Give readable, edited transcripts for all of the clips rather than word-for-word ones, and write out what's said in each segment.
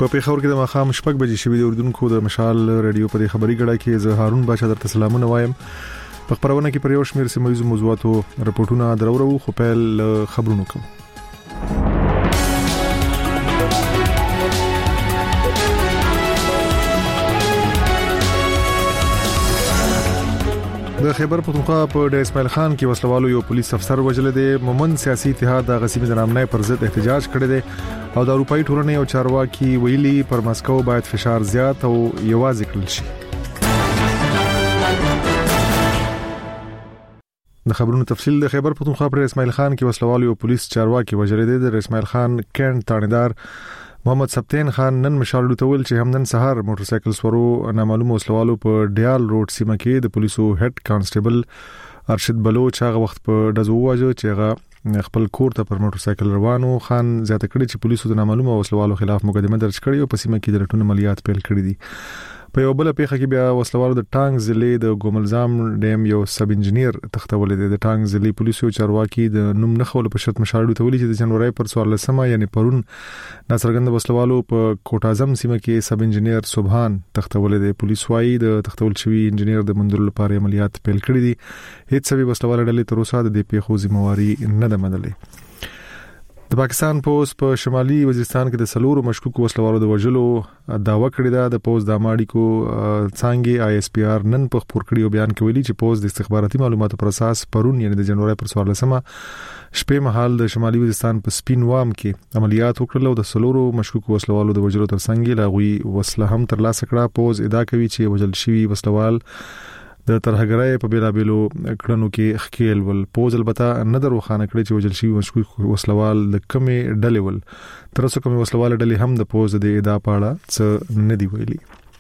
په پیښور کې د ماښام شپږ بجې شوې د اردوونکو د مشال رادیو په خبري غړا کې زه هارون باشا درته سلامونه وایم. په خبرونه کې پر یو شمېر سیمه موضوعاتو رپورټونه درورو خو پیل خبرونه کوم. د خیبر پختونخوا په ډیر اسماعیل خان کې وسلوالو یو پولیس افسر وژل دي. مومند سیاسي اتحاد د غسیمي د نامنۍ پر ضد احتجاج کړی دی او د اروپאי ټولنې او چارواکي ویلي پر مسکو باید فشار زیات او یوازې کړل شي. د خبرونو تفصیل د خیبر پختونخوا پر اسماعیل خان کې وسلوالو یو پولیس چارواکي وژل دي. د اسماعیل خان کینټ تانیدار محمد سبتین خان نن مشال لوتول چې همدن سهار موټر سایکل سورو نامعلوم وسلوالو په ډیال روډ سیمه کې د پولیسو هډ کانسټیبل ارشد بلوچ هغه وخت په دزو واجو چې هغه خپل کور ته پر موټر سایکل روانو. خان زیاته کړی چې پولیسو د نامعلوم وسلوالو خلاف مقدمه درج کړې او په سیمه کې د رټون عملیات پیل کړې دي. په یو بل پیښه کې بیا وسلوالو د ټانګ ضلع د ګوملزام ډیم یو سب انجنیر تختول دي. د ټانګ ضلع پولیسو چارواکي د نوم نخول په شرط مشاهده تولي چې د جنوري پر 14 یعنی پرون ناصرګند وسلوالو په کوټ اعظم سیمه کې سب انجنیر سبحان تختول دي. پولیس وايي د تختول شوی انجنیر د مندل لپاره عملیات پیل کړی دي. هیڅ سبب وسلوال ډلې تر اوسه د پیښو ذمہواری نه ده منلې. د پاکستان پوز په شمالي وزیرستان کې د سلورو مشکوک وسلوالو د وژلو داوا کړې ده. د پوز د اماډي کو څنګه آی اس پی آر نن په خبر کړیو بیان کې ویلي چې پوز د استخباراتي معلوماتو پر اساس پرون یعنی د جنوري پر 14 شپې مهال د شمالي وزیرستان په سپین وام کې عملیات وکړل او د سلورو مشکوک وسلوالو د وژلو ترڅنګ لاغوي وسله هم ترلاسه کړه. پوز ادعا کوي چې وژل شوی وسلوال د ترهګرۍ په بیلابېلو کړنو کې خکېل ول. پوز البته نه دروخانه کړی چې وژل شوی مشکوک وسلوال د کمې ډلې ول. تر اوسه کومې وسلوال ډلې هم د پوز د ادعا په اړه څه نه دی ویلي.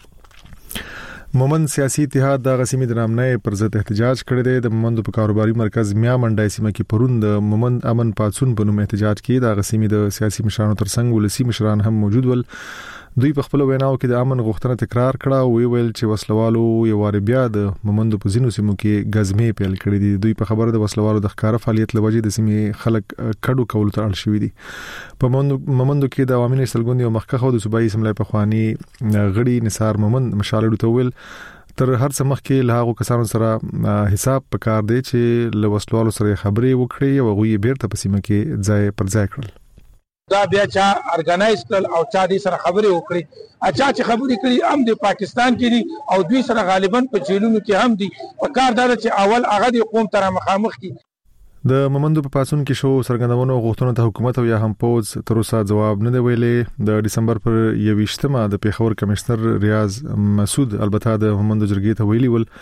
مومند سیاسي اتحاد د غسیمي د نامنۍ پر ضد احتجاج کړی دی. د مومند په کاروباري مرکز میا منډای سیمه کې پرون د مومند امن پاتسون په نوم احتجاج کې د غسیمي د سیاسي مشرانو ترڅنګ ولسی مشران هم موجود ول. دوی په خپل ویناو کې د امن غوښتنه تکرار کړه او ویل چې وسلوالو یو وار بیا د مومند په ځینو سیمو کې غزمې پیل کړې دي. دوی په خبره د وسلوالو د ښکار فعالیت لوجې د سیمې خلک کډو کول ته اړ شوې دي. په مومندو کې د عوامي نشلګوند یو مخکخه د صوبایي اسمبلی په خواني غړي نثار مومند مشال لوتول تر هر څه مخکې له هغه کسانو سره حساب پکار دی چې له وسلوالو سره خبرې وکړي او غوي بیرته په سیمه کې ځای پر ځای کړل. دا بیا چا ارګنایز کړل او چا دې سره خبرې وکړي. اچھا چې خبرې کړي هم د پاکستان کې دي او دوی سره غالبا په جیلونو کې هم دي. په کار دا چې اول هغه د قوم تر مخامخ کی د مومندو په پاسون کې شو سرګندونو غوښتنو ته حکومت او یا هم پوز تر اوسه جواب نه دی ویلې. د دسمبر پر 21مه د پیښور کمشنر ریاض مسعود البته د مومندو جرګې ته ویلي ول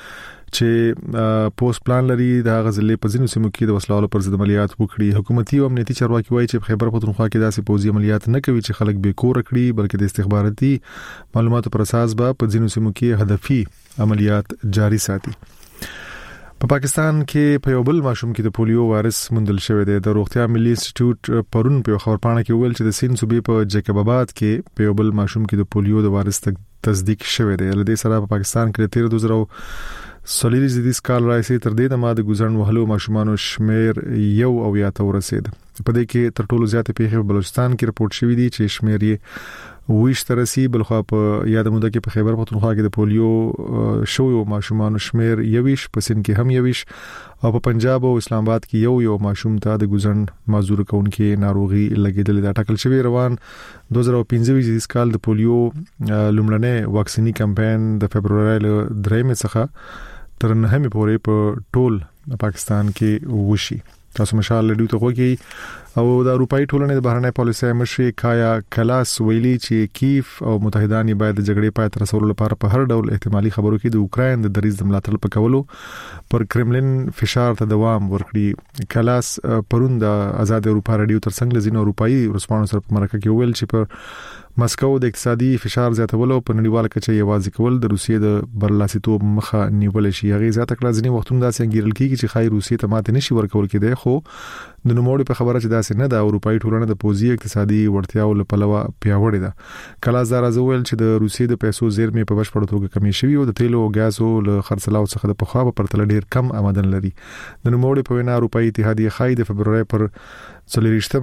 چې پوس پلان لري د غزلې په ځینو سیمو کې د وسلوالو پر ضد عملیات وکړي. حکومتي او امنیتي چارواکي وایي چې په خیبر پختونخوا کې داسې پوځي عملیات نه کوي چې خلک بې کور کړي بلکې د استخباراتي معلوماتو پر اساس به په ځینو سیمو کې هدفي عملیات جاري ساتي. په پاکستان کې په یو بل ماشوم کې د پولیو وایرس موندل شوی دی. د روغتیا ملي انسټیټیوټ پرون په خبرپاڼه کې ویل چې د سین صوبې په جیکب آباد کې په یو بل ماشوم کې د پولیو د وایرس تصدیق شوی دی. لدې سره په پاکستان کې 13,000 سلیریز د سکال راځي تر دې د ماده ګزرن وهلو ماشومان شمیر یو او یا ته ورسید. په دې کې تر ټولو زیات پیښې په بلوچستان کې رپورټ شوې دي چې شمیر یې 20 ترسي. بلخوا په یاد موده کې په خیبر پختونخوا کې د پولیو شویو ماشومان شمیر 21 په سین کې هم 21 او په پنجاب او اسلام آباد کې یو ماشوم ته د ګزرن معذور کونکي ناروغي لګیدل. دا ټاکل شوی روان 2015 د سکال د پولیو لومړنۍ واکسینی کمپاین د فبرवरी ل 3 څخه تر 9 پورې په ټول پاکستان کې وشي. تاسو مشال لډیو ته وګورئ او د اروپאי ټولنې د بهرنۍ پالیسۍ مشر کایا کلاس ویلي چې کیف او متحدان باید د جګړې پای ته رسولو لپاره په هر ډول احتمالي خبرو کې د اوکراین د دریځ د ملاتړ په کولو پر کرملین فشار ته دوام ورکړي. کلاس پرون د آزاد اروپا رادیو ترڅنګ لزینو اروپאי رسپانس سره په مرکه کې ویل چې پر مسکو د اقتصادي فشار زیاتولو په نړیواله کچه یوازې کول د روسیې د برلاسیتوب مخه نیول شي. هغه زیاته کړه ځینې وختونه داسې انګیرل کیږي چې خای روسیې ته ماته نشي ورکول کېدای خو د نوموړي په خبره چې داسې نه د اروپאי ټولنه د پوزي اقتصادي وړتیاو لپاره پیاوړې ده. کلاس دار ازول چې د روسیې د پیسو زیرمې په بشپړ توګه کمی شوی او د تیلو او غازو له خرڅلاو څخه د پخوا په پرتله ډیر کم آمدن لري. د نوموړي په وینا اروپאי اتحادیه خای د فبرवरी پر 24مه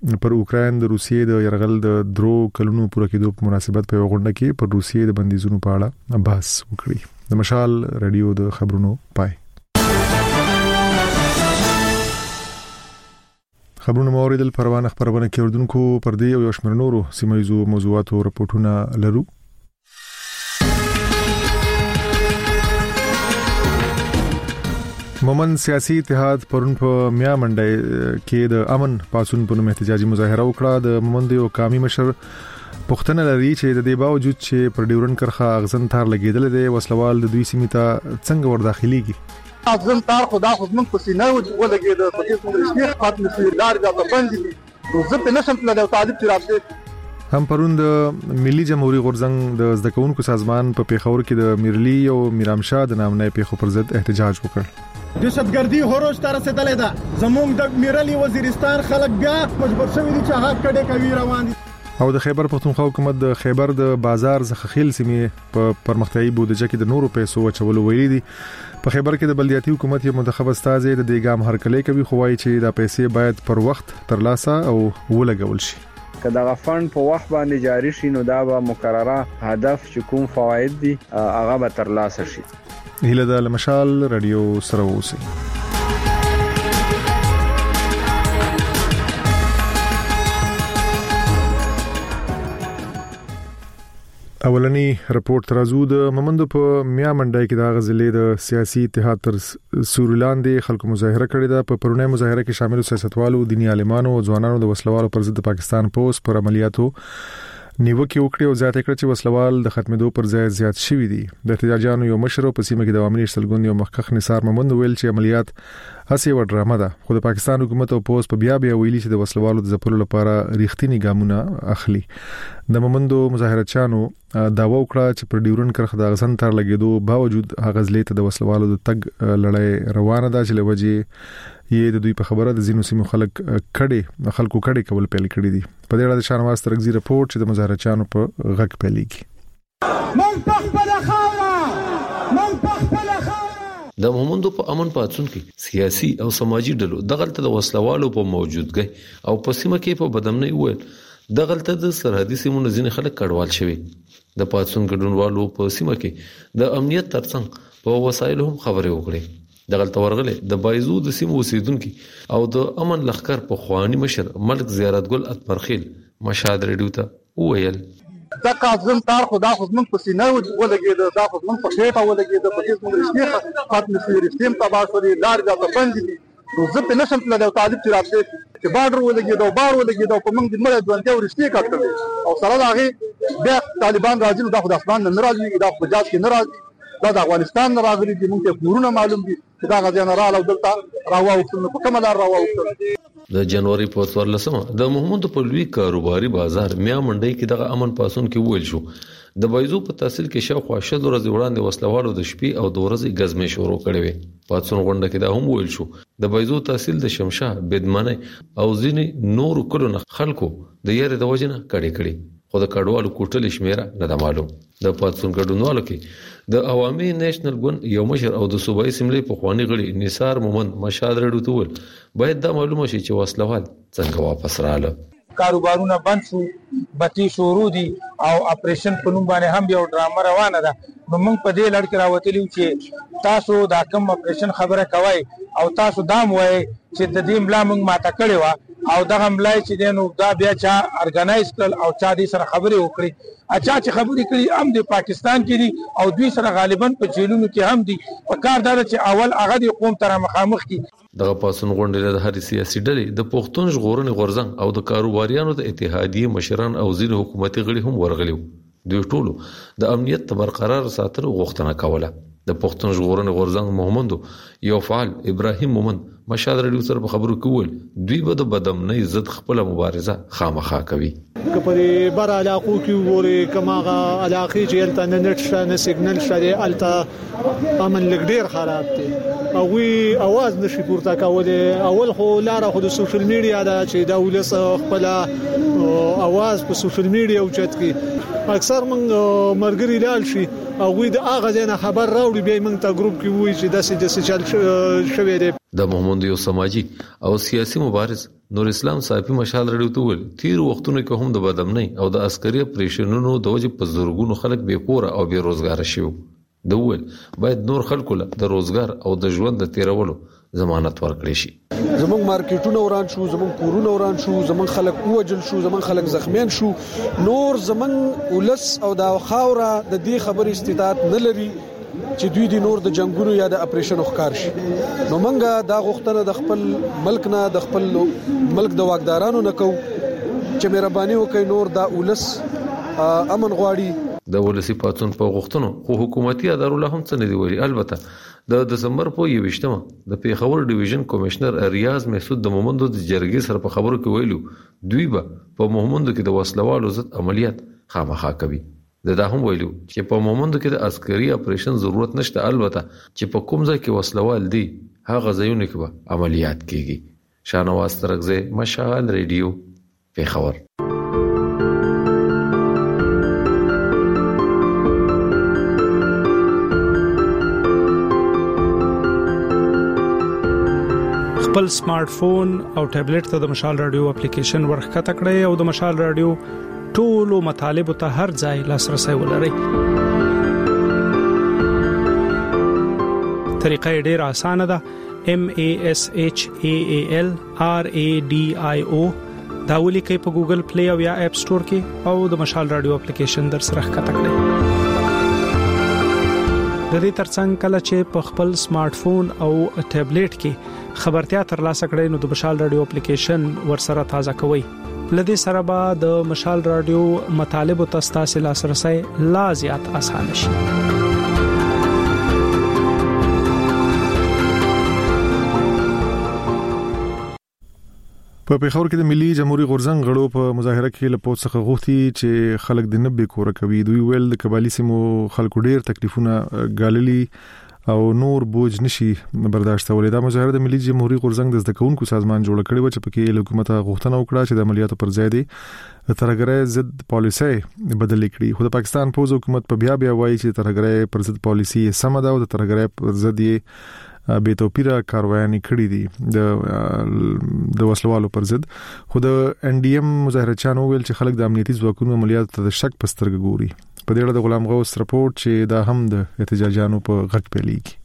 پر اوکراین د روسیې د يرغل د درو کلونو پوره کېدو په مناسبت په غونډه کې پر روسیې د بندیزونو په اړه بحث وکړي. د مشال رادیو د خبرونو پای. خبرونه موریدل پروانه خبرونه کې اردوونکو پر دې او شمیر نورو سیمایزو موضوعاتو راپورټونه لرو. مومند سیاسي اتحاد پرون په میا منډه کې د امن پاسون په نوم احتجاجي مظاهره وکړه. د مومند یو قومي مشر پښتنه لري چې د دې باوجود چې پر ډیورن کرخه اغزن تار لګیدل دي وسلوال د دوی سیمه ته څنګه ور داخليږي. اغزن تار خدا خو موږ په سینه ولګید په دې موږ رسمي خاطر نشي لار دا باندې زه په نشم تل د طالب ترافه هم پرون د ملي جمهوریت غورځنګ د زدکونکو سازمان په پیښور کې د میرلی او میرامشاه د نامنۍ پیښو پر ضد احتجاج وکړ. دهشتګردي هروج تر رسیدلې ده. زموږ د میرلی وزیرستان خلک بیا مجبور شوي دي چې حق کډه کوي روان دي. او د خیبر پختونخوا حکومت د خیبر د بازار زخخیل سیمې په پرمختیايي بودجه کې د نورو پیسو چولو ویلي دي. په خیبر کې د بلدیاتي حکومت یو منتخب استاد د دیګام هرکلې کوي خوای چې دا پیسې باید پر وخت ترلاسه او ولګول شي. کله غفن په وخت باندې جاری شي نو دا به مقرره هدف چې کوم فواید دي هغه به ترلاسه شي. هله د مشال رادیو سره اوسئ. اولنی رپورت ترازو د مومندو په میا منډای کې د غزلې د سیاسي اتحاد تر سورلاندې خلکو مظاهره کړې ده. په پرونی مظاهره کې شامل سیاستوالو، دینی عالمانو او ځوانانو د وسلوالو پر ضد پاکستان پوس پر عملیاتو نیوکه وکړه او ځاته کړ چې وسلوال د ختمېدو پر ځای زیات شوي دي. د احتجاجانو یو مشر په سیمه کې د عوامي شتلګون یو مخکخ نثار مومند ویل چې عملیات هسې و ډرامه ده. خو د پاکستان حکومت او پوس په بیا ویلي چې د وسلوالو د ځپلو لپاره ریښتینی ګامونه اخلي. د مومندو مظاهرچانو داوا وکړه چې پر ډیورن کرخه د اغزن تر لګیدو باوجود غزلې ته د وسلوالو د تګ لړۍ روانه ده چې لوجه یې د دوی په خبره د زینو سیمو خلکو کډې کول پیل کړی دي. په دې اړه د شانواز ترغزي رپورت چې د مظاهرچانو په غږ پیلېږي. د مومندو په امن پاتون کې سیاسي او سماجی ډلو دغلت د وسلوالو په موجودګۍ او په سیمه کې په بدمنۍ ویل دغلت د سرحدي سیمو ځینې خلک کډوال شوي. د پاتون ګډونوالو په سیمه کې د امنیت ترڅنګ په وسایلو هم خبرې وکړي. دغلت ورغله د بایزو د سیمو اوسیدونکو او د امن لخر په خواني مشر ملک زیارت ګل اکبرخیل مشهد ریډیو ته ویل دا کاظم تار خدا خو موږ په سینه ولګید دا خو موږ په خېټه ولګید په دې موږ رسمي خاطر نشي رسمي تباشري لار دا باندې زه په نشم تل د طالب ترافه چې بارډر ولګید او بار ولګید او په موږ د مړ ژوند ته رسمي کړل او سره هغه بیا طالبان راځي دا خو د اسمان نه راځي دا په جاز کې نه راځي دا د افغانستان راغلي دي. موږ ته کورونه معلوم دي چې دا غزا نه رااله او دلته راووتل په کومه لار راووتل. د جنوري په 14 د محمود په لوی کاروباري بازار میا منډي کې دغه امن پاسون کې ویل شو د بایزو په تحصیل کې شاوخوا 7 ورځې وړاندې وسلوالو د شپې او د ورځې غزمې شروع کړې وي. پاتون غونډه کې دا هم ویل شو د بایزو تحصیل د شمشاه بدمنه او ځینې نور کلونه خلکو د یاره د وجنه کړي خو د کډوالو کوټل شمیره نه د معلوم. د پاتون ګډونوالو کې د عوامي نېشنل ګوند یو مشر او د صوبایي سیملې په خواني غړي نثار مومند مشهد رډو تول باید دا معلومه شي چې وسلوال څنګه واپس رااله. کاروبارونه بند شو، بتی شروع دي او اپریشن په نوم باندې هم یو ډرامه روانه ده. نو موږ په دې لړ کې راوتلی چې تاسو دا کوم اپریشن خبره کوي او تاسو دا وایي چې د دې ملا موږ ماته کړی و او دغه ملای چې دینو دا بیا چا ارګنایز کړ او چا دې سره خبرې وکړي. اچھا چې خبرې کړي هم د پاکستان کې دي او دوی سره غالبا په جیلونو کې هم دي. په کار دا چې اول هغه د قوم تر مخامخ کی دغه پاسون غونډې د هر سیاسي ډلې د پښتون ژغورنې غورځنګ او د کاروباریانو د اتحادیې مشران او ځینې حکومتي غړي هم ورغلي. دوی ټول د امنیت برقرار ساتلو غوښتنه کوله. د پښتون ژغورنې غورځنګ مومندو یو فعال ابراهیم مومند مشهد رډیو سره په خبرو کې وویل دوی به د بدامنۍ ضد خپل مبارزه خامخا کوي. کپري بار علاقو کې وره کماغه علاقې چې الته نه نت شته نه سیګنل شته الته امن لګ ډیر خراب دي او وی आवाज نشي پورته کوله. اول خو لاره خو د سوشل میډیا دا چې دا ولس خپل आवाज په سوشل میډیا اوچت کی اکثر موږ مرګري لال شي او وي د اغه ځنه خبر راوړي به موږ ته ګروپ کې وایي چې داسې چل شوی دی. د محمد یو سماجی او سیاسي مبارز نور اسلام صافي مشال رډیو ته ول تیر وختونه کې هم د بدامنۍ او د عسکري اپریشنونو د وجې په زورګونو خلک بے کور او بے روزګار شوي. د ول باید نور خلکو له د روزګار او د ژوند د تیرولو ضمانت ورکړي شي. زمونږ مارکیټونه وران شو، زمونږ کورونه وران شو، زمونږ خلک وجل شو، زمونږ خلک زخمیان شو. نور زمونږ ولس او د خاوره د دې خبرې استطاعت نه لري چې دوی د نور د جنگونو یا د اپریشن ښکار شي. نو منګه دا غوښتنه د خپل ملک نه د خپل ملک د واکدارانو نه کو چې مهرباني وکړي نور دا ولس امن غواړي. د ولسی پاتون په غوښتنو خو حکومتي ادارو له هم څه نه دی ویلي. البته د دسمبر په 21مه د پیښور ډیویژن کمشنر ریاض محسود د مومندو د جرګې سره په خبرو کې ویلو دوی به په مومندو کې د وسلوالو ضد عملیات خامخا کوي. دا هم ویلو چې په مومندو کې د عسکري اپریشن ضرورت نشته، البته چې په کوم ځای کې وسلوال دي هغه ځایونه کې به عملیات کیږي. شاهنواز ترغزه، مشال ریډیو، پیښور. خپل سمارټ فون او ټابلیټ ته د مشال رادیو اپلیکیشن ورخکته کړئ او د مشال رادیو ټولو مطالبه ته هر ځای لاسرسي ولرئ. طریقه ډیره اسانه ده. MASHAAL RADIO دا ولیکئ په ګوګل پلی او یا اپ سٹور کې او د مشال رادیو اپلیکیشن در سره ښکته کړئ. د دې ترڅنګ کله چې په خپل سمارټ فون او ټابلیټ کې خبرتیا ترلاسه کړئ نو د مشال رادیو اپلیکیشن ورسره تازه کوئ. لدې سره به د مشال رادیو مطالب او تاسو لاسرسي لا زیات آسان شي. په پیښور کې د ملي جمهوریت غورځنګ غړو په مظاهره کې له پوت څخه غوښتي چې خلک د نبې کور کوي. دوی ویل د قبایلی سیمو خلکو ډیر تکلیفونه ګاللي او نور بوج نشي برداشتولای. دا مظاهره د ملي جمهوریت غورځنګ د زدکونکو سازمان جوړ کړی و چې پکې حکومت غوښتنه وکړه چې د عملیاتو پر ځای دی ترهګرۍ ضد پالیسي بدل کړي. خو د پاکستان پوز حکومت په بیا وایي چې ترهګرۍ پر ضد پالیسي سم ده او د ترهګرۍ پر ضد یې به توپیره کاروایي کړې دي د وسلوالو پر ضد. خو د NDM مظاهرچانو ویل چې خلک د امنیتي ځواکونو عملیاتو ته د شک په سترګه ګوري. په دې اړه د غلام غوث رپورت چې دا هم د احتجاجانو په غږ پیلېږي.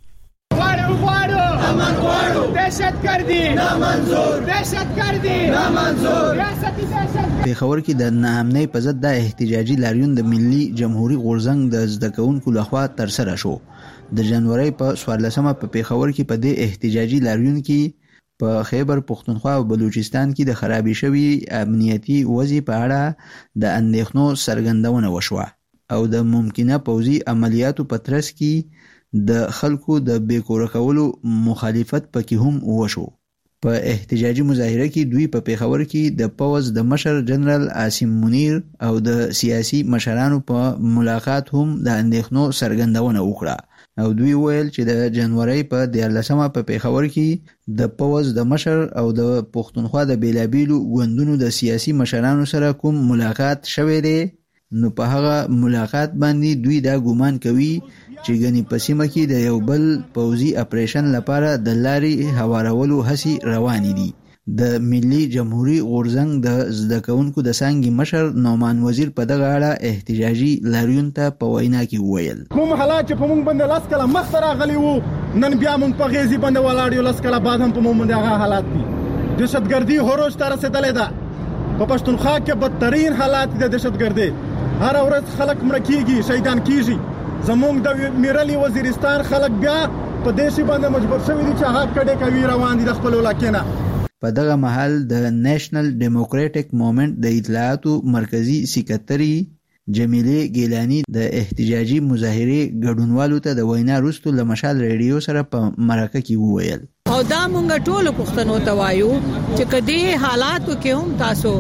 پیښور کې د ناامنۍ په ضد د احتجاجي لاریون د ملي جمهوریت غورځنګ د زدکونکو لخوا تر سره شو. د جنوري په 14مه په پیښور کې په دې احتجاجي لاریون کې په خیبر پختونخوا او بلوچستان کې د خرابې شوی امنیتي وضع په اړه د اندېښنو څرګندونه وشوه او د ممکنه پوځي عملیاتو په ترڅ کې د خلکو د بیکور کولو مخالفت پکې هم وشو. په احتجاجي مظاهره کې دوی په پیښور کې د پوز د مشر جنرال عاصم منیر او د سیاسي مشرانو په ملاقات هم د اندېښنو څرګندونه وکړه او دوی ویل چې د جنوري په 14مه په پیښور کې د پوز د مشر او د پښتونخوا د بیلابیلو ګوندونو د سیاسي مشرانو سره کوم ملاقات شوی دی نو په هغه ملاقات باندې دوی دا ګومان کوي چې غني په سیمه کې د یو بل پوځي اپریشن لپاره د لاري هوارولو هڅې روانې دي. د ملي جمهوریت غورځنګ د زدکونکو د څنګه مشر نومان وزیر په دغه اړه احتجاجي لاریون ته په وینا کې وویل کوم حالات چې په موږ باندې لاس کله مخ سره غلي وو نن بیا موږ په غیزي باندې ولاړ یو لاس کله بعد هم په موږ باندې هغه حالات دي. دهشتګردي هروج تر رسیدلې ده. په پښتونخوا کې بدترین حالات د دهشتګردي. هر ورځ خلک مړ کیږي، شهیدان کیږي. زموږ د میرلی وزیرستان خلک بیا په دیشي باندې مجبور شوي دي چې هغه کډه کوي روان دي د خپل ولاکینه. په دغه محل د نېشنل ډیموکراټک موومېنټ د اطلاعاتو مرکزی سکرټري جمیله ګیلانی د احتجاجي مظاهره ګډونوالو ته د وینا وروسته له مشال ریډیو سره په مرکه کې وویل او دا مونږ ټول پښتنو ته وایو چې کدي حالاتو کې هم تاسو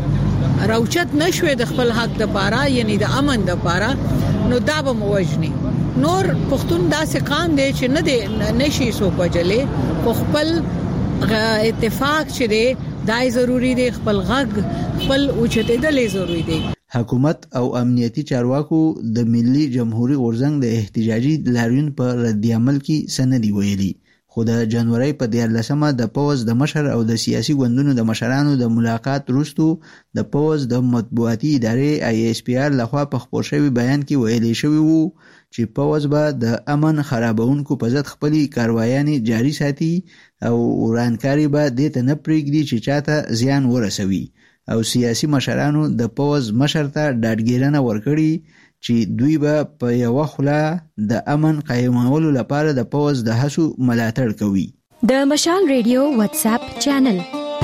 راوچت نشوي د خپل حق د پاره یعنی د امن د پاره نو دا به موجني نور پښتون داسې قام دی چې نه دی نشي سو پجلې په خپل اتفاق چې دی دای ضروری دی خپل غږ خپل اوچته دلې ضروری دی. حکومت او امنیتي چارواکو د ملي جمهوریت غورځنګ د احتجاجي لاریون په رد عمل کې سندي ویلي، خو د جنوري په 14مه د پوز د مشر او د سیاسي ګوندونو د مشرانو د ملاقات وروسته د پوز د مطبوعاتي ادارې ISPR لخوا په خپور شوی بیان کې ویلي شوی وو چې پوز به د امن خرابونکو په ضد خپل کاروایانې جاري ساتي او ورانکاري به د ته نه پرېږدي چې چاته زیان ورسوي، او سیاسي مشرانو د پوز مشر ته ډاډګیرنه ورکړي چې دوی به په یو خوله د امن قایمولو لپاره د پوز د هڅو ملاتړ کوي. د مشال ریډیو واتس اپ چینل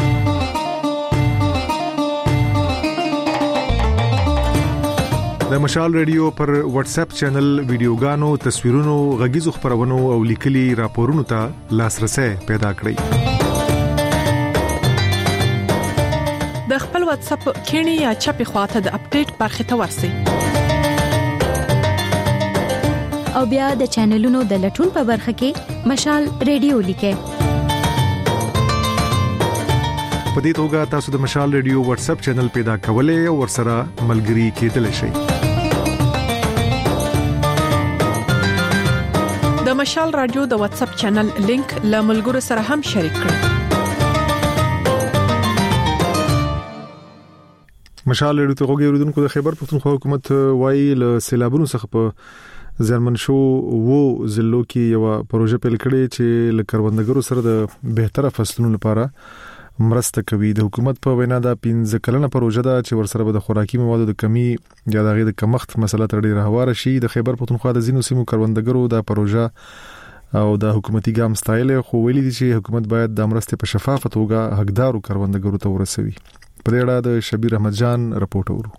د مشال ریډیو پر واتس اپ چینل ویډیوګانو، تصویرونو، غږیزو خبرونو او لیکلي راپورونو ته لاسرسي پیدا کړئ. د خپل واتس اپ کینی یا چپی خواته د اپډیټ برخه ته ورسئ او بیا د چینلونو د لټون په برخه کې مشال ریډیو لیکئ. په دې توګه تاسو د مشال ریډیو واتس اپ چینل پیدا کولای او ورسره ملګري کېدلی شئ. د مشال رادیو د واتس اپ چینل لینک له ملګرو سره هم شریک کړئ. مشال ریډیو ته غوږی اوریدونکو د خیبر پښتونخوا حکومت وايي له سیلابونو څخه په زرمن شو وو ضلعو کې یو پروژه پیل کړې چې له کروندګرو سره د بهتره فصلونو لپاره مرسته کوي. د حکومت په وینا دا 15 کلنه پروژه ده چې ورسره به د خوراکي موادو د کمی یا د غیر کمښت مسله تر ډیره هواره شي. د خیبر پښتونخوا د زینو سیمو کروندګرو د پروژه او د حکومتي ګام ستایل خو ویلي دي چې حکومت باید د مرستې په شفافه توګه حقدارو کروندګرو ته ورسوي. په دې اړه د شبیر احمد جان رپورټ اورو.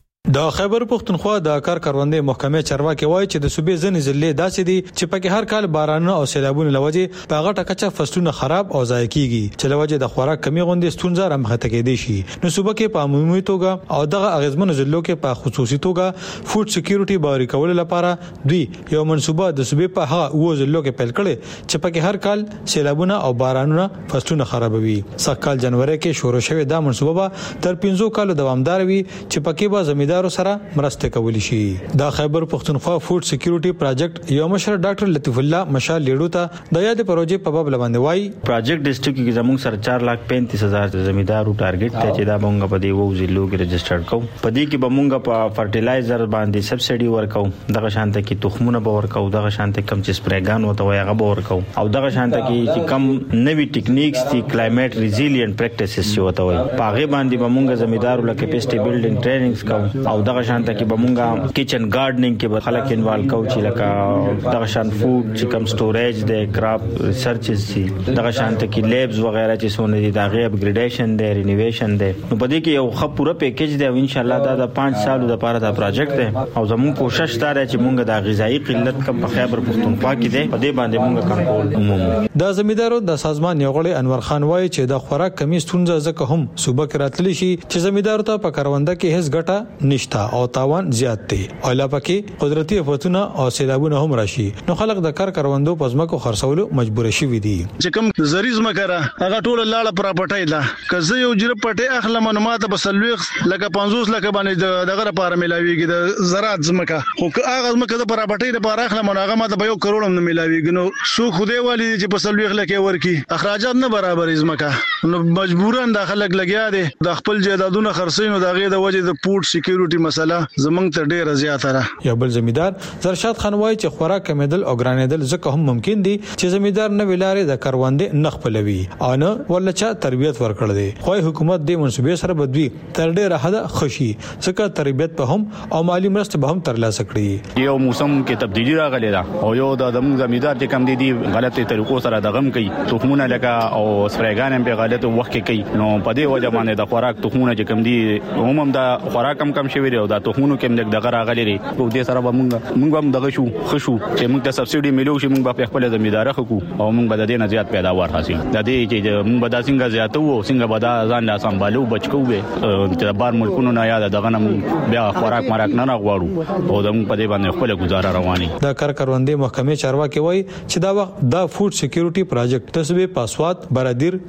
د خیبر پښتونخوا د کار کروندې محکمې چارواکي وایي چې د صوبې ځینې ضلع داسې دي چې پکې هر کال بارانونه او سیلابونه لوجې په هغه ټکه فصلونه خراب او ضایع کیږي چې لوجې د خوراک کمی غونډې ستونزه رامخته کېدې شي. نو صوبې کې په عمومي توګه او دغه اغیزمنو ضلعو کې په خصوصي توګه فود سکیورټي باوري کول لپاره دوی یو منصوبه د صوبې په هغه و ضلعو کې پیل کړي چې پکې هر کال سیلابونه او بارانونه فصلونه خرابوي. سکهال جنوري کې شروع شوې دا منصوبه تر 15 کال دوامدار وي چې پکې به زمیندارو سره مرسته کولی شي. د خیبر پښتونخوا فود سکیورټي پروجیکټ یو مشر ډاکټر لطیف الله مشال لیډو ته د یاد پروژې په باب لوند وای پروجیکټ ډیسټریکټ کې زموږ سره 4,35,000 زمیندارو ټارګټ ته چې دا مونږ په دې وو ضلعو کې رجسټر کوو. په دې کې به مونږ په فرټیلایزر باندې سبسيډي ورکو، دغه شانته کې تخمونه به ورکو، دغه شانته کم چې سپریګان وته وای هغه به ورکو، او دغه شانته کې چې کم نوي ټیکنیکس دي کلایمټ ریزیلینټ پریکټیسز چې وته وای پاغه باندې به مونږ زمیندارو لکه کیپیسټي بیلډینګ ټریننګز کوو، او دغه شانته کې به مونږه کچن گارډنینګ کې به خلک انوالو کوو چې لکه دغه شان فود چې کم سټوریج دی، کراپ ریسرچز دي، دغه شانته کې لیبز وغیرہ چې سونه دي دا غي اپګریډیشن دی، رینوویشن دی. نو په دې کې یو خپ پوره پیکیج دی او ان شاء الله دا 5 سالو لپاره دا پروجیکټ دی او زموږ کوشش دا دی چې مونږ د غذایی قلت کم په خیبر پښتونخوا کې دی په دې باندې مونږ کنټرول ومومو. د زمیندارو د سازمان یو غړی انور خان وایي چې د خوراک کمی ستونزه ځکه هم صوبه کې راتلی شي چې زمیندارو ته په کرونده کې هیڅ ګټه نشته او تاوان زیات دی او لا پکې قدرتي آفتونه او سیلابونه هم راشي. نو خلک د کار کروندو پزماکو خرڅولو مجبور شي وي دي. چې کوم زریز مکره هغه ټول لاړه پراپټای ده کزه یو جره پټه اخلم نو ماته بسلوخ لکه 50 لکه باندې دغه لپاره ملاويږي د زراعت زمکه خو هغه زمکه د پراپټای لپاره اخلم نو هغه ماته به 1 کروڑ هم ملاويږي. نو سو خوده والی چې بسلوخ لکه ورکی اخراجات نه برابر زمکه نو مجبورن د خلک لګیا دي د خپل جیدادونه خرڅینو دغه د وجه د فود سکیورټي مسله زمنګ ته ډیره زیاته ده. یو بل زمیندار زرشاد خان وایي چې خوراک کمیدل او ګرانیدل ځکه هم ممکن دي چې زمیندار نه ویلارې د کروندې نخ پلوي او نه ولچا تربيت ورکړل دي. خو حکومت د منصوبې سره بدوي تر ډیره حد خوشي ځکه تربيت په هم او مالی مرسته به هم ترلاسه کړي. یو موسم کې تبدیلی راغلی ده او یو د زمیندار چې کم دي غلطي طریقو سره دغم کوي تخمونه لکه او سپریګان به غلطو وخت کې کوي. نو په دې وجه باندې د خوراک تخمونه چې کم دي هم د خوراک کم شوی دی او د تخمونو کې دغه راغلی دی. په دې سره موږ هم دغه شو خشو چې موږ ته سبسيډي ملو شي موږ په خپل زمیندار خو او موږ به د دې نه زیات پیداوار حاصل د دې چې موږ به د څنګه زیاتو او څنګه به د ځان لا سمبالو بچو به چې بار ملکونو نه یاد دغه نه بیا خوراک مرک نه غواړو او د موږ په دې باندې خپل گزاره رواني. د کار کروندې محکمې چارواکي وایي چې دا وخت د فود سکیورټي پروجیکټ تصویب پاسوات برادر ملکان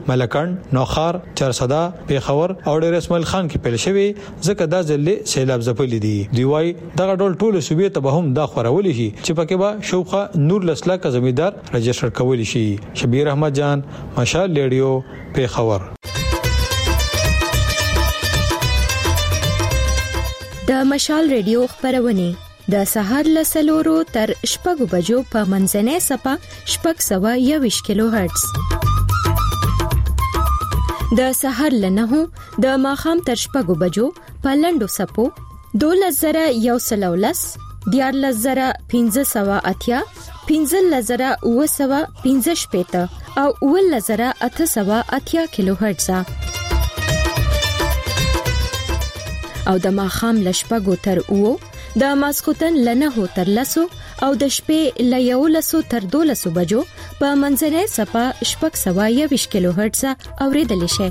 ډنډ، نوخار، چرسدا، پیښور او ډیر اسماعیل خان کې پیل شوی ځکه دا ځلې سیلاب ځپلې دي. دی وايي دغه ډول ټول صوبې ته به هم دا خورولې شي چې پکې به شوخه نور لسلاک زمیدار رجسټر کولی شي. شبیر احمد جان، مشال ریډیو، پیښور. د مشال ریډیو خبرونه د سهار له 4 تر 6 بجو په منځنۍ سپه 621 کیلو هرتز، د سهار له 9 د ماخام تر 6 بجو په لنډو سپو 12110 14580 15915 او 11880 کیلو هرتز او د ماخام لشپګو تر او د ماسختن لنه تر لسو او د شپې ل 11 تر 12 بجو په منځنۍ سپه 621 کیلو هرتز اوریدل شي.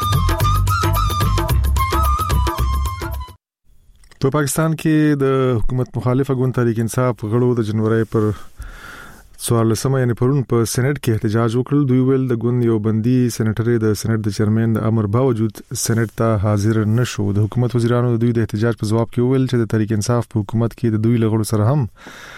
په پاکستان کې د حکومت مخالفه ګوند تحریک انصاف غړو د جنوري پر 14 یعنی پرون په سېنات کې احتجاج وکړ. دوی ویل د ګوند یو بندي سېنیټر د سېنات د چیرمن د امر باوجود سېنات ته حاضر نشو. د حکومت وزیرانو د دوی د احتجاج په جواب کې ویل چې د تحریک انصاف په حکومت کې د دوی لغړو سره هم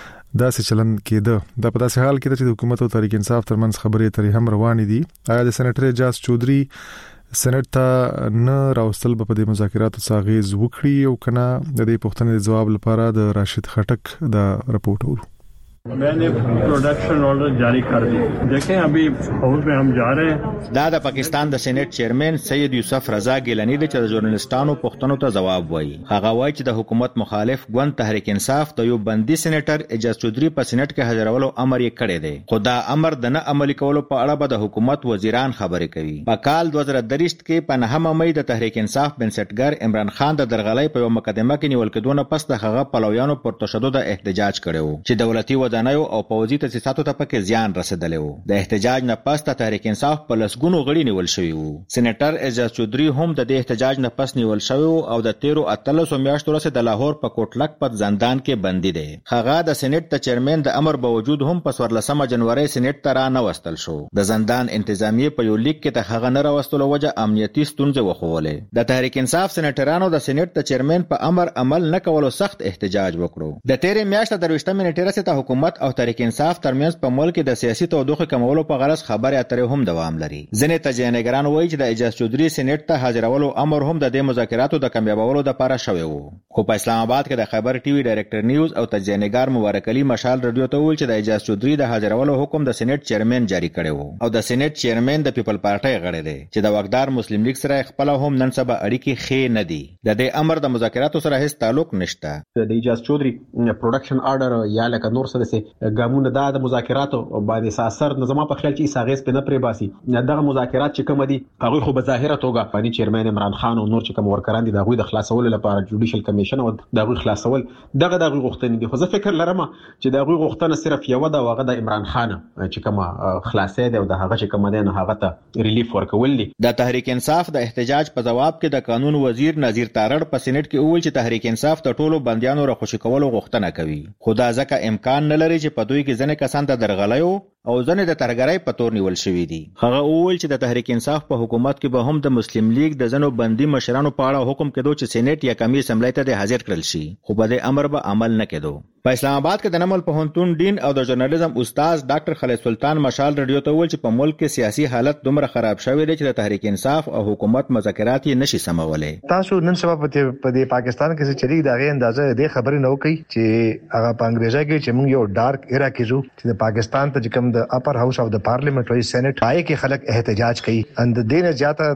داسې چلن کېده. دا په داسې حال کې چې د حکومت او تحریک انصاف ترمنځ خبرې اترې هم روانې دي. آیا د سېنیټر اجاز چودري سېنات ته نه راوستل په دې مذاکراتو ساغیز وکړي او کنه؟ د دې پوښتنې جواب لپاره د راشد خټک دا رپورټ ورو. मैंने प्रोडक्शन ऑर्डर जारी कर दी. देखें अभी हाउस में हम जा रहे हैं. دا د پاکستان د سېنات چیرمن سید یوسف رضا ګیلانی د ژورنالستانو پوښتنو ته جواب وایي. هغه وایي چې د حکومت مخالف ګوند تحریک انصاف د یو بندي سېنیټر اجاز چودري په سېنات کې حاضرولو امر یې کړی دی. خو دا امر د نه عملي کولو په اړه به د حکومت وزیران خبرې کوي. په کال 2023 کې په 9 مې د تحریک انصاف بنسټګر عمران خان د درغلۍ په یو مقدمه کې نیول کېدونه پس د هغه پلویانو پر تشدد احتجاج کړو چې دولتي ودانیو او پوځي تاسیساتو ته پکې زیان رسیدلی و. د احتجاج نه پس د تحریک انصاف په لسګونو غړي نیول شوي وو. سېنیټر اجاز چودري هم د دې احتجاج نه پس نیول شوی او د 13 میاشتو راځي د لاهور په کوټلک په زندان کې بندي دی. هغه د سېنات د چیرمن د امر باوجود هم په 14 جنوري سېنات ته را نه وستل شو. د زندان انتظامیه په یو لیک کې د هغه نه راوستلو وجه امنیتي ستونزې وښولې. د تحریک انصاف سېنیټرانو د سېنات د چیرمن په امر عمل نه کولو سخت احتجاج وکړو. د 13 میاشتې د 20 منټې راځي ته حکومت او تحریک انصاف ترمنځ په ملک کې د سیاسي تودوخه کمولو په غرض خبرې اترې هم دوام لري. ځینې تجزیه‌نګاران وایي چې د اجاز چودري سېنات ته حاضرولو امر هم د دې مذاکراتو د کامیابولو لپاره شوی وو. خو په اسلام آباد کې د خبر ټي وي ډایرکټر نیوز او تجزیه‌نګار مبارک علي مشال رادیو ته ویل چې د اجاز چودري د حاضرولو حکم د سېنات چیرمن جاری کړی وو او د سېنات چیرمن د پیپل پارټي غړی دی چې د واکدار مسلم لیگ سره خپل هم نن سبا اړیکې ښې نه دي. د دې امر د مذاکراتو سره هیڅ تعلق نشته. د اجاز چودري پروډکشن آرډر یا لکه نور څه د ګامونه د مذاکراتو باندې اثر نظام په خیال چې ساغیس په نه پرې باسي. دغه مذاکرات چې کوم دي هغه خو به ظاهره توګه باندې چیرمن عمران خان او نور چې کوم ورکران دي دغه د خلاصول لپاره جوډیشل کمیشن او دغه خلاصول دغه غوښتنې دي. خو زه فکر لرم چې دغه غوښتنه صرف یو د واغه د عمران خان چې کوم خلاصې ده او د هغه چې کوم ده نه هغه ته ریلیف ورکول دي. د تحریک انصاف د احتجاج په جواب کې د قانون وزیر نذیر تارړ په سېنات کې وویل چې تحریک انصاف د ټولو بنديانو راخوشي کولو غوښتنه کوي. خو دا ځکه امکان نه لري چې په دوی کې ځنې کسان د درغلیو او ځنې د ترګرۍ په تور نیول شوی دي. هغه وویل چې د تحریک انصاف په حکومت کې به هم د مسلم لیگ د ځنو بندي مشرانو په اړه حکم کېدو چې سېنات یا کمی اسمبلی ته حاضر کړل شي خو په دې امر به عمل نه کېدو. په اسلام آباد کې د نمل پوهنتون ډین او د ژورنالیزم استاد ډاکټر خالد سلطان مشال رادیو ته ویل چې په ملک کې سیاسي حالت دومره خراب شوی دی چې د تحریک انصاف او حکومت مذاکرات یې نشي سمولای. تاسو نن سبا په دې پاکستان کې چې چلی دغه اندازه دې خبرې نه وکي چې هغه په انګریزي کې چې موږ یو ډارک ایرا کې جو چې د پاکستان ته کوم د اپر هاوس اف د پارلیمنت او سېنات پای کې خلک احتجاج کوي اند دین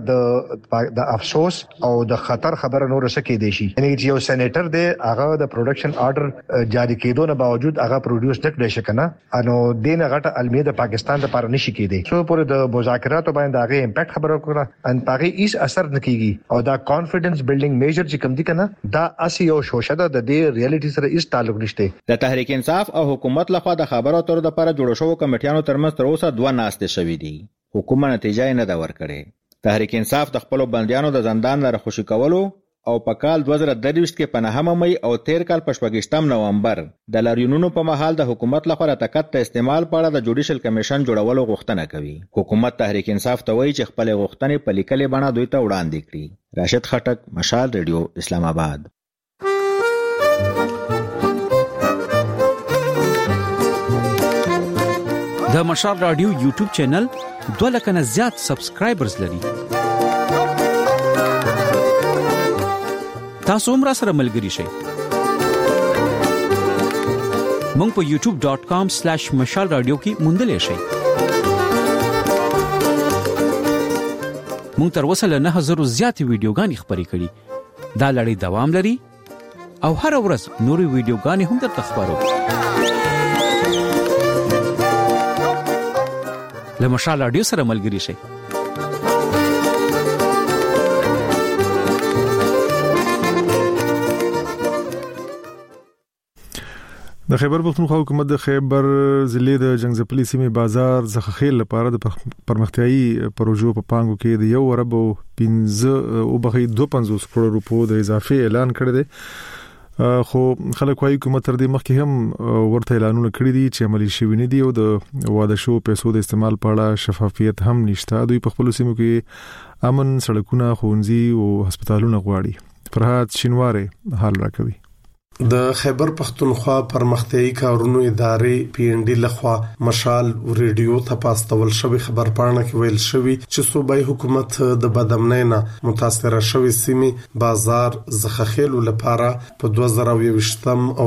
زیاته د افسوس او د خطر خبره نور سکے دي شي. یعنی چې یو سېنیټر دی هغه د پروډکشن آرډر جاری کېدو نه باوجود هغه پروډوس نکړي شکنه انو دین غټه المیه د پاکستان لپاره نشي کېدی. سو پورې د مذاکراتو باندې هغه امپیکټ خبره وکړه ان پاغي هیڅ اثر نکېږي او دا کانفیډنس بلډینګ میجر چې کوم دي کنه دا اسی او شوشه د دې ریالټي سره هیڅ تعلق نشته. د تحریک انصاف او حکومت لخوا د خبرو اترو لپاره جوړ شوو کمیټیانو ترمنځ تر اوسه 2 ناستې شوې دي. حکومت نتیجه نه دا ورکړي. تحریک انصاف د خپل بنديانو د زندان لپاره خوشی کولو او په کال 2023 کې په 9 مې او 13 کال په 28 نومبر د لاریونونو په محل د حکومت لخوا د تکت استعمال په اړه د جوډیشل کمیشن جوړولو غوښتنه کوي. حکومت تحریک انصاف ته وایي چې خپل غوښتنې په لیکلې بڼه دوی ته وړاندې کړي. راشد خټک، مشال ریډیو، اسلام آباد. د مشال رادیو یوټیوب چینل 2 لک نه زیات سبسکرایبرز لري. تاسو هم را سره ملګري شئ. مونږ په youtube.com/mashal radio کې موندلې شئ. مونږ تر اوسه له 9000 زیات ویډیوګانې خپرې کړې. دا لړۍ دوام لري او هر ورځ نورې ویډیوګانې هم درته خبرو. له مشال رادیو سره ملګري شئ. د خیبر پختونخوا حکومت د خیبر ضلع د جنگزپلي سیمې بازار زخخیل لپاره د پرمختیايي پروژو په پانګو کې د 1.25 کروڑ روپو د اضافي اعلان کړی دی. خو خلک وايي حکومت تر دې مخکې هم ورته اعلانونه کړی دي چې عملي شوی نه دي او د واده شو پیسو د استعمال په اړه شفافیت هم نشته. دوی په خپل سیمو کې امن، سړکونه، ښوونځي او هسپتالونه غواړي. فرهاد شینواره حال راکوي. د خیبر پختونخوا پرمختیايي کارونو ادارې پی ان ډي لخوا مشال ریډیو ته پاستول شوی خبر پاڼه کې ویل شوی چې صوبایي حکومت د بدامنۍ نه متاثره شوی سیمې بازار زخخیل لپاره په 2020 او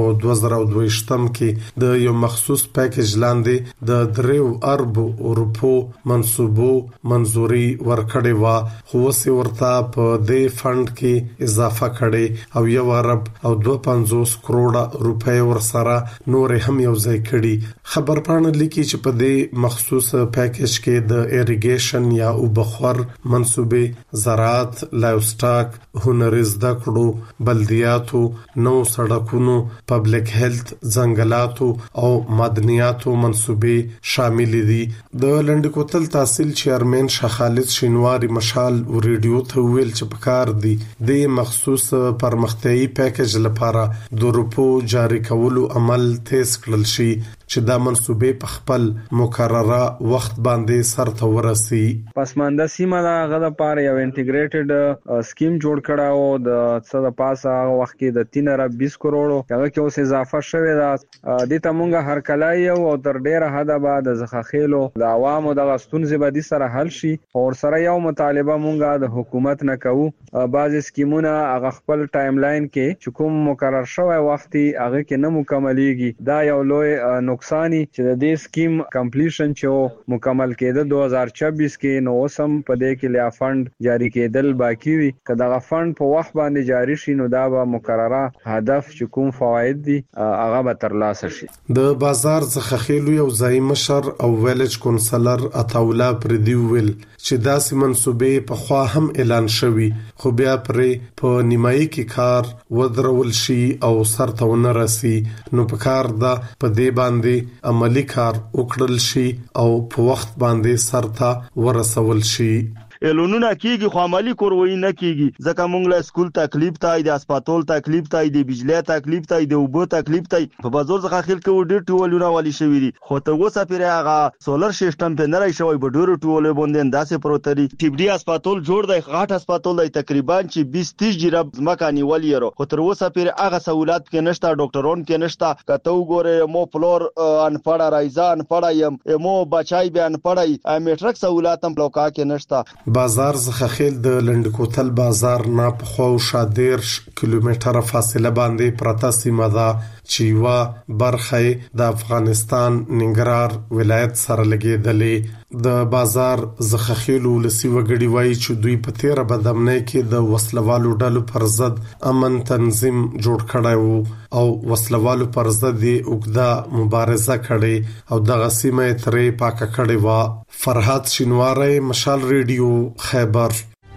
2022 کې د یو مخصوص پیکیج لاندې د 3 ارب روپو منسوبو منزوري ورکړې و. خو وسې ورته په دې فند کې اضافه کړي او 1 ارب او 2.5 کروڑ روپے ورسره نور هم یو ځای کړي. خبر پاڼه لیکي چې په دې مخصوص پیکیج کې د ایریګیشن یا اوبخور منسوبې، زراعت، لایوسټاک، هنري زده کړو، بلدیاتو، نو سړکونو، پبلک هیلث، ځنګلاتو او معدنیاتو منسوبې شامل دي. د لنډکوتل تحصیل چیرمن شاه خالد شینواری مشال ریډیو ته ویل چې پکار دي د مخصوص پرمختیايي پیکیج لپاره د روپو جاری کولو عمل تیز کړل شي چې دا منسوبې په خپل مقرره وخت باندې سرته ورسي. پسمانده سیمه دا غدا پاره یو انټیګریټډ سکیم جوړ کړه او د څه د پاسه وخت کې د 320 کروڑ هغه کې اوس اضافه شوه. دا د تمونګه هر کلای او تر ډیره حد بعد زخخیلو د عوامو د غستون زبدي سره حل شي او سره یو مطالبه مونږه د حکومت نه کوو. بعض سکیمونه هغه خپل ټایم لاین کې کوم مقرر شوی وختي هغه کې نه مکملېږي. دا یو لوی نقصانی چې د دې سکیم کمپلیشن چې مکمل کېده 2026 کې نو سم په دې کې لیا فند جاری کېدل باقی وي. کله دا فند په وخت باندې جاری شي نو دا به مقرره هدف چې کوم فواید دي هغه به ترلاسه شي. د بازار زخخیلو یو ځای مشر او ویلج کونسلر عطاولا پردی ویل چې داسې منسوبې په خوا هم اعلان شوی خو بیا پرې په نیمایي کې کار ودرول شي او سرته ونرسي. نو په کار دا په دې باندې عملی کار وکړل شي او په وخت باندې سرته ورسول شي. الونونه کیږي خو عملی کوروي نه کیږي ځکه مونږ له سکول تکلیف تای د هسپتال تکلیف تای د بجلی تکلیف تای د اوبو تکلیف تای په بازار ځخه خل کې ډیر ټولونه والی شوی دي. خو ته وسه پیره هغه سولر سیستم په نړۍ شوی په ډیر ټوله باندې انداسه پروتري ټیبډي هسپتال جوړ دی. غاټ هسپتال دی تقریبا چې 20-30 جرب مکانی ولی ورو. خو تر وسه پیره هغه سہولت کې نشته، ډاکټرون کې نشته. کته وګوره مو فلور ان پړه رایزا ان پړه مو بچای بیان پړای میټرک سہولت هم بلوکا کې نشته. بازار زخخیل د لنډکوتل بازار نه په خو شادیر کیلومتره فاصله باندې پرتا سیمه ده چې وا برخه د افغانستان ننګرهار ولایت سره لګیدلې. د بازار زخخیل ولسی وګړي وایي چې دوی په 13 بدامنۍ کې د وسلوالو ډلو پر ضد امن تنظیم جوړ کړی وو او وسلوالو پر ضد اوږده مبارزه کړې او دغه سیمه ترې پاکه کړې و. فرهاد شینواره، مشال ریډیو، خیبر.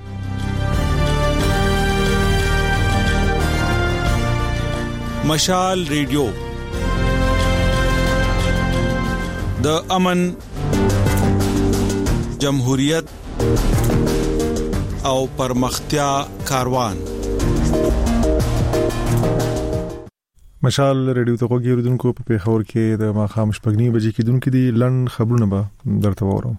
مشال ریډیو د امن، جمهوریت او پرمختیا کاروان. مشال ریډیو ته وګورئ په پیښور کې د ماخام شپږنی بجې کې دونکو دي لند خبرونه به درته وورم.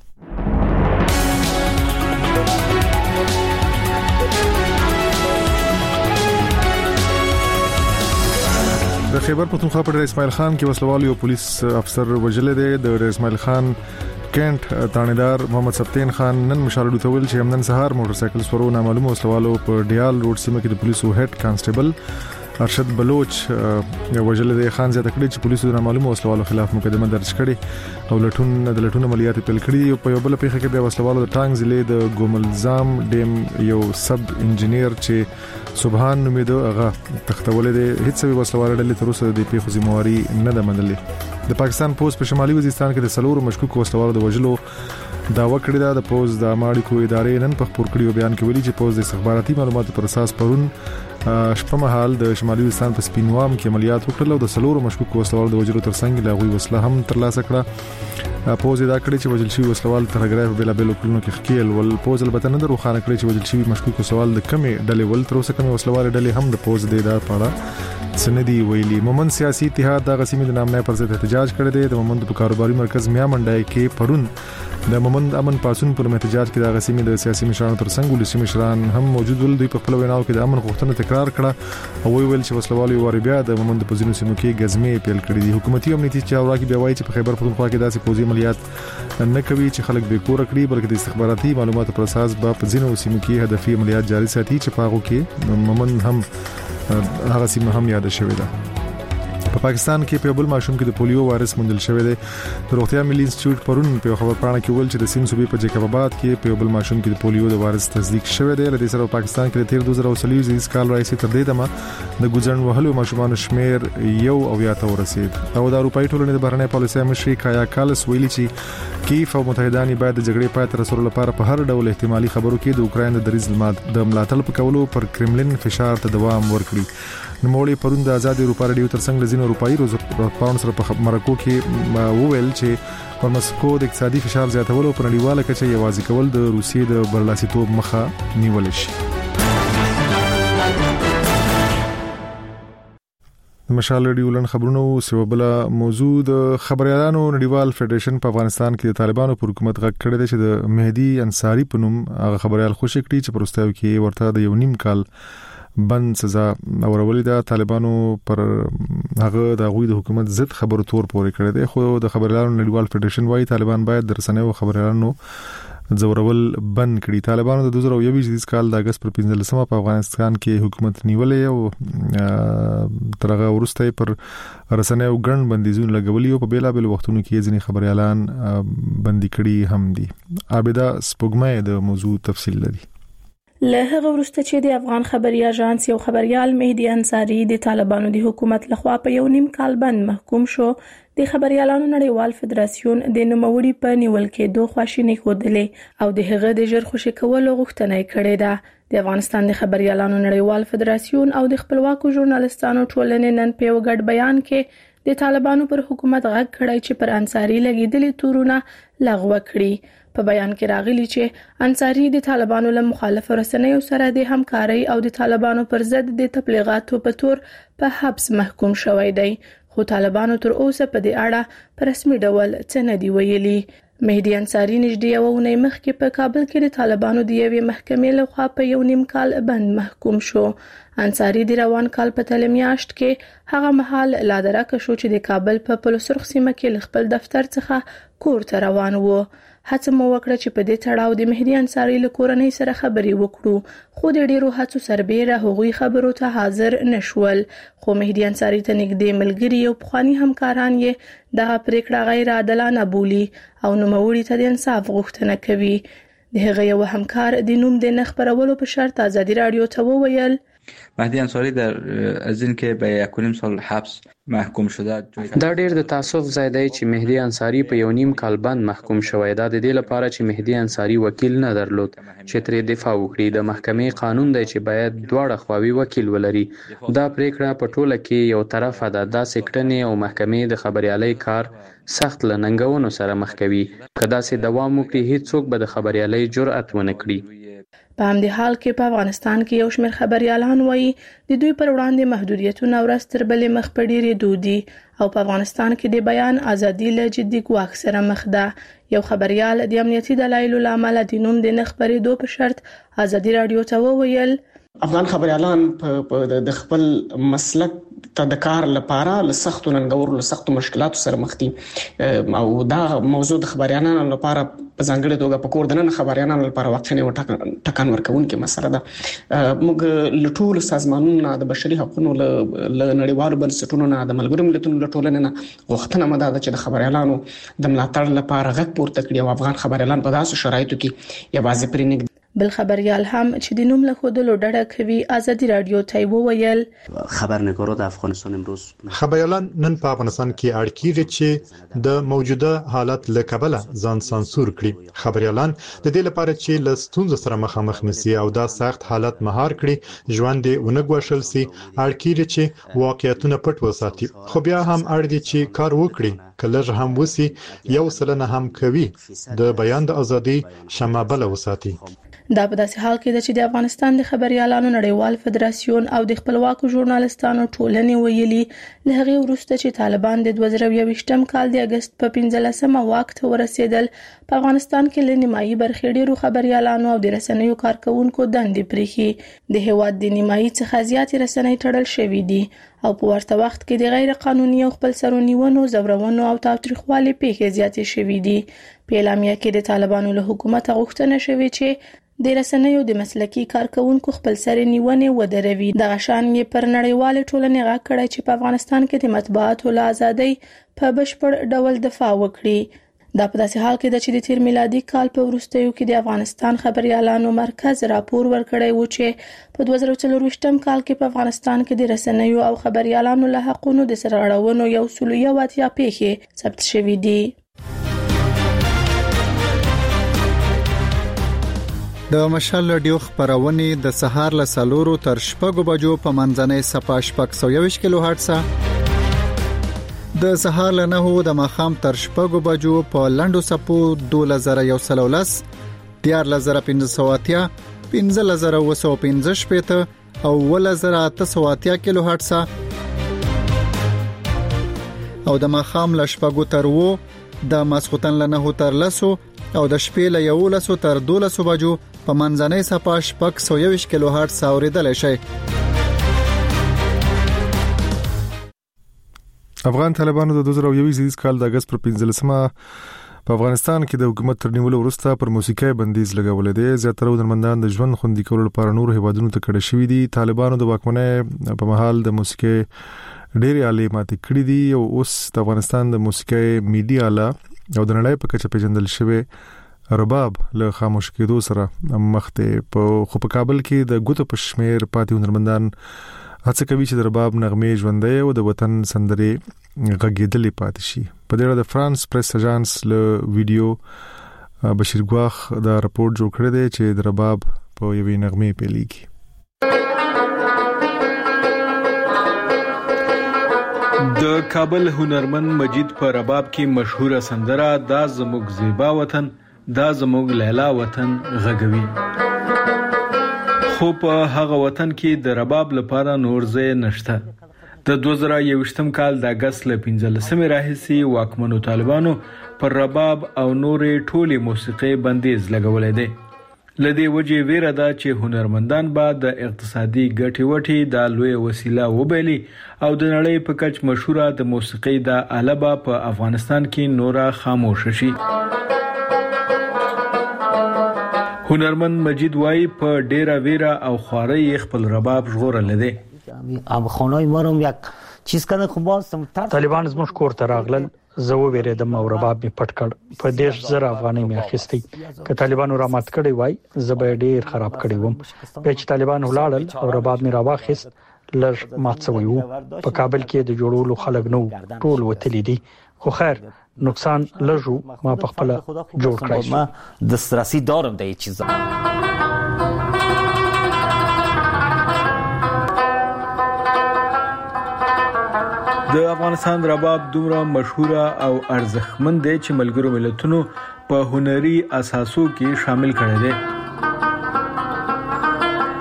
د خیبر پختونخوا په اسماعیل خان کې وسلوال یو پولیس افسر وژل دی. د اسماعیل خان کینټ تانیدار محمد سبتین خان نن مشال ډوتول چې نن سهار موټر سایکل سپرو نامعلوم وسلوالو په ډیال روډ سیمه کې د پولیسو هډ کانسټیبل ارشد بلوچ وژل دی. خان زیاته کړی چې پولیسو د نامعلوم وسلوالو خلاف مقدمه درج کړي او لټون عملیات پیل کړي. په یو بل پیښه کې د وسلوالو د ټانګ ضلع د ګوملزام ډیم یو سب انجنیر چې سبحان نومیدو هغه تختول دي. هیڅ وسلوال ډلې تر اوسه د پیښو ذمہواری نه ده منلې. د پاکستان پولیس په شمالي وزیرستان کې د سلور مشکوک وسلوالو د وژلو داوا کړې ده. د پولیس د اماړیکو ادارې نن په خبر کړیو بیان کې ویلي چې پولیس د استخباراتي معلوماتو پر اساس پرون شپه مهال د شمالي وزیرستان په سپینوام کې عملیات وکړل او د سلور مشکوک وسلوالو د وژلو ترڅنګ لا غوي وسله هم ترلاسه کړه. پولیس دا کړی چې وژل شوی وسلوال تر غره په بلا کلونو کې خکیل ول. پولیس البته نه دروخانه کړی چې وژل شوی مشکوک وسلوال د کمې ډلې ول تر اوسه کمې وسلوال ډلې هم د پولیس د ادارې په اړه سندي ویلي. مومند سیاسي اتحاد د غسیمې د نامنې پر ضد احتجاج کړی دی. د مومند په کاروباري مرکز میا منډای کې پرون د مومند امن پاسون پر احتجاج کې د غسیمې د سیاسي مشرانو ترڅنګ ولسی مشران هم موجود ول. دوی په خپل ویناو کې د امن غوښتنه تکرار کړه او ویل چې وسلوال یو بیا د مومند په ځینو سیمو کې غزمې پیل کړې دي. حکومتي امنیتي چارواکي کې بیا وایي چې په خیبر پختونخوا کې داسې پوځي عملیات نه کوي چې خلک به کور کړی بلکې د استخباراتي معلوماتو پر اساس په ځینو سیمو کې هدفي عملیات جاري ساتي چې په هغه کې مومند هم هغه سیمه هم یاد شوې ده. په پاکستان کې په بل ماشوم کې د پولیو وایرس موندل شوی دی. د روغتیا ملي انسټیټیوټ پرون په خبر پاڼه کې ویل چې د سیم صوبې په جیکب آباد کې په بل ماشوم کې د پولیو د وایرس تصدیق شوی دی. لدې سره پاکستان کې د 2023 کال راځي تر دې دمه د ګوزن وهلو ماشومان شمیر یو او یا ته ورسید. او د اروپאי ټولنې د بهرنۍ پالیسۍ مشر کایا کالس ویلي چې کیف او متحدان باید د جګړې پای ته رسولو لپاره په هر ډول احتمالي خبرو کې د اوکرين د دریځ د ملاتړ په کولو پر کرملین فشار ته دوام ورکړي. نوموړي پرون د آزاد اروپا رادیو ترڅنګ لزین اروپאי روزپاون سره په مرکو کې وویل چې پر مسکو د اقتصادي فشار زیاتولو پر نړیواله کچه یوازې کول د روسیې د برلاسیتوب مخه نیول شي. مشال ریډیو لن خبرونو سیوبله موضوع د خبريالانو نړیوال فدریشن په افغانستان کې د طالبانو پر حکومت غږ کړی دی چې د مهدی انصاری په نوم هغه خبريال خوشی کړي چې پروستاو کې ورته د یو نیم کال بند سزا اورولې ده. طالبانو پر هغه د غوي د حکومت ضد خبرو تور پورې کړی دی. خو د خبريالانو نړیوال فدریشن وايي طالبان باید د رسنیو خبريالانو زورول بند کړي. طالبانو د 2021 کال د اگست پر 15 په افغانستان کې حکومت نیولې او ترغه ورسته پر رسنیو ګڼ بندیزونه لګولي او په بیلا بیل وختونو کې ځینې خبريالان بندي کړي هم دي. عابده سپوږمۍ د موضوع تفصیل لري. له هغه وروسته چې د افغان خبري اژانس یو خبريال مهدی انصاری د طالبانو د حکومت لخوا په یو نیم کال بند محکوم شو، د خبريالانو نړیوال فدراسیون د نوموړي په نیول کې دوه خواشینی خوده او د هغه د ژر خوشی کولو غوښتنه کړې ده. د افغانستان د خبريالانو نړیوال فدراسیون او د خپلواکو ژورنالستانو ټولنې نن په یو ګډ بیان کې د طالبانو پر حکومت غږ کړی چې پر انصاری لګیدلې تورونه لغوه کړي. په بیان کې راغلی چې انصاری د طالبانو له مخالف رسنیو سره د همکاري او د طالبانو پر ضد د تبلیغاتو په تور په حبس محکوم شوی دی. خو طالبانو تر اوسه په دې اړه په رسمي ډول څه نه دی ویلي. مهدی انصاری نږدې یو ونې مخکې په کابل کې د طالبانو د یوې محکمې لخوا په یو نیم کال بند محکوم شو. انصاری د روان کال په تل میاشت کې هغه مهال لا درکه شو چې د کابل په پلوسرخ سیمه کې خپل دفتر څخه کور ته روان وو. هڅه مو وکړه چې په دې تړاو د مهدی انصاری له کورنۍ سره خبري وکړو، خو د ډیرو هڅو سربېره هغوی خبرو ته حاضر نشول. خو مهدی انصاری ته نږدې ملګری او پخوانی همکاران یې دغه پریکړه غیر عادلانه بولي او نوموړي ته د انصاف غوښتنه کوي. د هغه یو همکار د نوم د نخبرولو په شرط ازادي رادیو ته وویل مهدی انصاری در از این که به 1.5 سال حبس محکوم شده. دا ډیر د تاسف ځای دی چې مهدی انصاری په یو نیم کال بند محکوم شوی. دا د دې لپاره چې مهدی انصاری وکیل نه درلود چې ترې دفاع وکړي. د محکمې قانون دی چې باید دواړه خواوې وکیل ولري. دا پریکړه په ټوله کې یو طرفه ده. دا سکټنې او محکمې د خبريالۍ کار سخت لننګونو سره مخ کوي. کدا سي دوام وکړي هیڅ څوک به د خبريالۍ جرأت ونه کړي. په همدې حال کې په افغانستان کې یو شمېر خبريالان وایي د دوی پر وړاندې محدودیتونه ورځ تر بلې مخ په ډېرېدو دي او په افغانستان کې د بیان ازادي له جدي ګواښ سره مخ ده. یو خبريال د امنیتي دلایلو لامل د نوم د نه خبرېدو په شرط ازادي رادیو ته وویل افغان خبريالان د خپل مسلک ته د کار لپاره له سختو ننګورو له سختو مشکلاتو سره مخ دي او دا موضوع د خبريالانو لپاره په ځانګړي توګه په کور دننه خبريالانو لپاره واقعي ټکان ورکوونکې مسله ده. موږ له ټولو سازمانونو د بشري حقوقو له نړیوالو بنسټونو نه د ملګرو ملتونو له ټولنې نه غوښتنه مده ده چې د خبريالانو د ملاتړ لپاره غږ پورته کړي او افغان خبريالان په داسې شرایطو کې یوازې پرې نه. بل خبريال هم چې د نوم له خودلو ډډه کوي ازادي رادیو ته وویل خبرنگارا د افغانستان امروز خبريالان نن په افغانستان کې اړ کیږي چې د موجوده حالت له کبله ځان سانسور کړي. خبريالان د دې لپاره چې له ستونزو سره مخامخ نشي او دا سخت حالت مهار کړي ژوند دې ونګوښل سي اړ کیږي چې واقعیتونه پټ وساتي خو بیا هم اړ دي چې کار وکړي کله هم وسی یو سلنه هم کوي د بیان د ازادي شمابله وساتي. دا په داسې حال کې ده چې د افغانستان د خبريالانو نړیوال فدراسیون او د خپلواکو ژورنالستانو ټولنې ویلي له هغه وروسته چې طالبان د 2021م کال د اگست په 15مه واک ته ورسېدل په افغانستان کې له نیمایي برخې ډیرو خبريالانو او د رسنیو کارکونکو دندې پریخي د هیواد د نیمایي څخه زیات رسنۍ تړل شوې دي او په ورته وخت کې د غیر قانوني او خپل سرونیونو زورونو او تاوتریخوالي پیښې زیاتې شوې دي. په اعلامیه کې د طالبانو له حکومت غوښتنه شوې چې د رسنیو د مسلکي کارکونکو خپل سرنیونه ودروي. د غشان یې پر نړیوال ټولنې غږ کړی چې په افغانستان کې د مطبوعاتو له ازادۍ په بشپړ ډول دفاع وکړي. دا په داسې حال کې ده چې د تیر میلادي کال په وروستیو کې د افغانستان خبريالانو مرکز راپور ورکړی و چې په 2024م کال کې په افغانستان کې د رسنیو او خبريالانو له حقونو د سرغړونو 180 پیښې ثبت شوې دي. د مشال رادیو خبرونه د سهار له 4 تر 6 بجو په منځنۍ صفه 620 کیلو هرتز د سهار له 9 د ماخام تر 6 بجو په لندو صفو 2113 14580 15015 او 1880 کیلو هرتز او د ماخام له 6 تر 9 د ماسختن له 9 تر 10 او د شپې له 11 تر 12 بجو په منځنۍ صفه 620 کیلو هرتز اوریدل شي. افغان طالبانو د 2021 کال د اگست پر 15مه په افغانستان کې د حکومت تر نیولو وروسته پر موسیقي بندیز لګولې دي. زیاتره هنرمندان د ژوند خوندي کولو لپاره نور هیوادونو ته کډه شوي دي. طالبانو د واکمنۍ په محل د موسیقي ډېری آلې ماتې کړې دي او اوس د افغانستان د موسیقي میډیا آله او د نړۍ په کچه پیژندل شوی رباب له خاموش کېدو سره مخته په کابل کې د ګوتو په شمیر پاتې هنرمندان هڅه کوي چې د رباب نغمې ژوندۍ او د وطن سندرې غږېدلې پاتې شي. په دې اړه د فرانس پریس اژانس له ویډیو بشیر ګواخ دا راپور جوړ کړی دی چې د رباب په یوې نغمې پیلېږي. د کابل هنرمند مجید په رباب کې مشهوره سندره دا زموږ زیبا وطن دا زموږ لیلا وطن غږوي. خو په هغه وطن کې د رباب لپاره نور ځای نشته. د 2021م کال د اگست له 15مې راهیسې واکمنو طالبانو پر رباب او نورې ټولې موسیقي بندیز لګولې دي. لدې وجې ویره ده چې هنرمندان به د اقتصادي ګټې وټې د لوی وسیله وبېلي او د نړۍ په کچ مشهوره د موسیقي د آله په افغانستان کې نورا خاموش شي. هنرمند مجید وای په ډیره ویره او خواري خپل رباب ژغورل دي. اب خونای ما رو یک چیز کنه خو باستم طالبان زموږ کور ته راغلل زه وېریدم او رباب می پټ کړ په 10,000 افغانۍ می اخیستي که طالبانو را مات کړی وای زه به ډیر خراب کړی وم. په چې طالبان ولاړل او رباب می را واخیست لږ مات شوی وو. په کابل کې د جوړولو خلک نو ټول وتلی دي خو خیر نقصان لږو ما په خپل جوړ کړی ما دسترسی دارم د هیڅ چیز. د افغانستان رباب دومره مشهوره او ارزښتمند دی چې ملګرو ملتونو په هنري اساسو کې شامل کړی دی.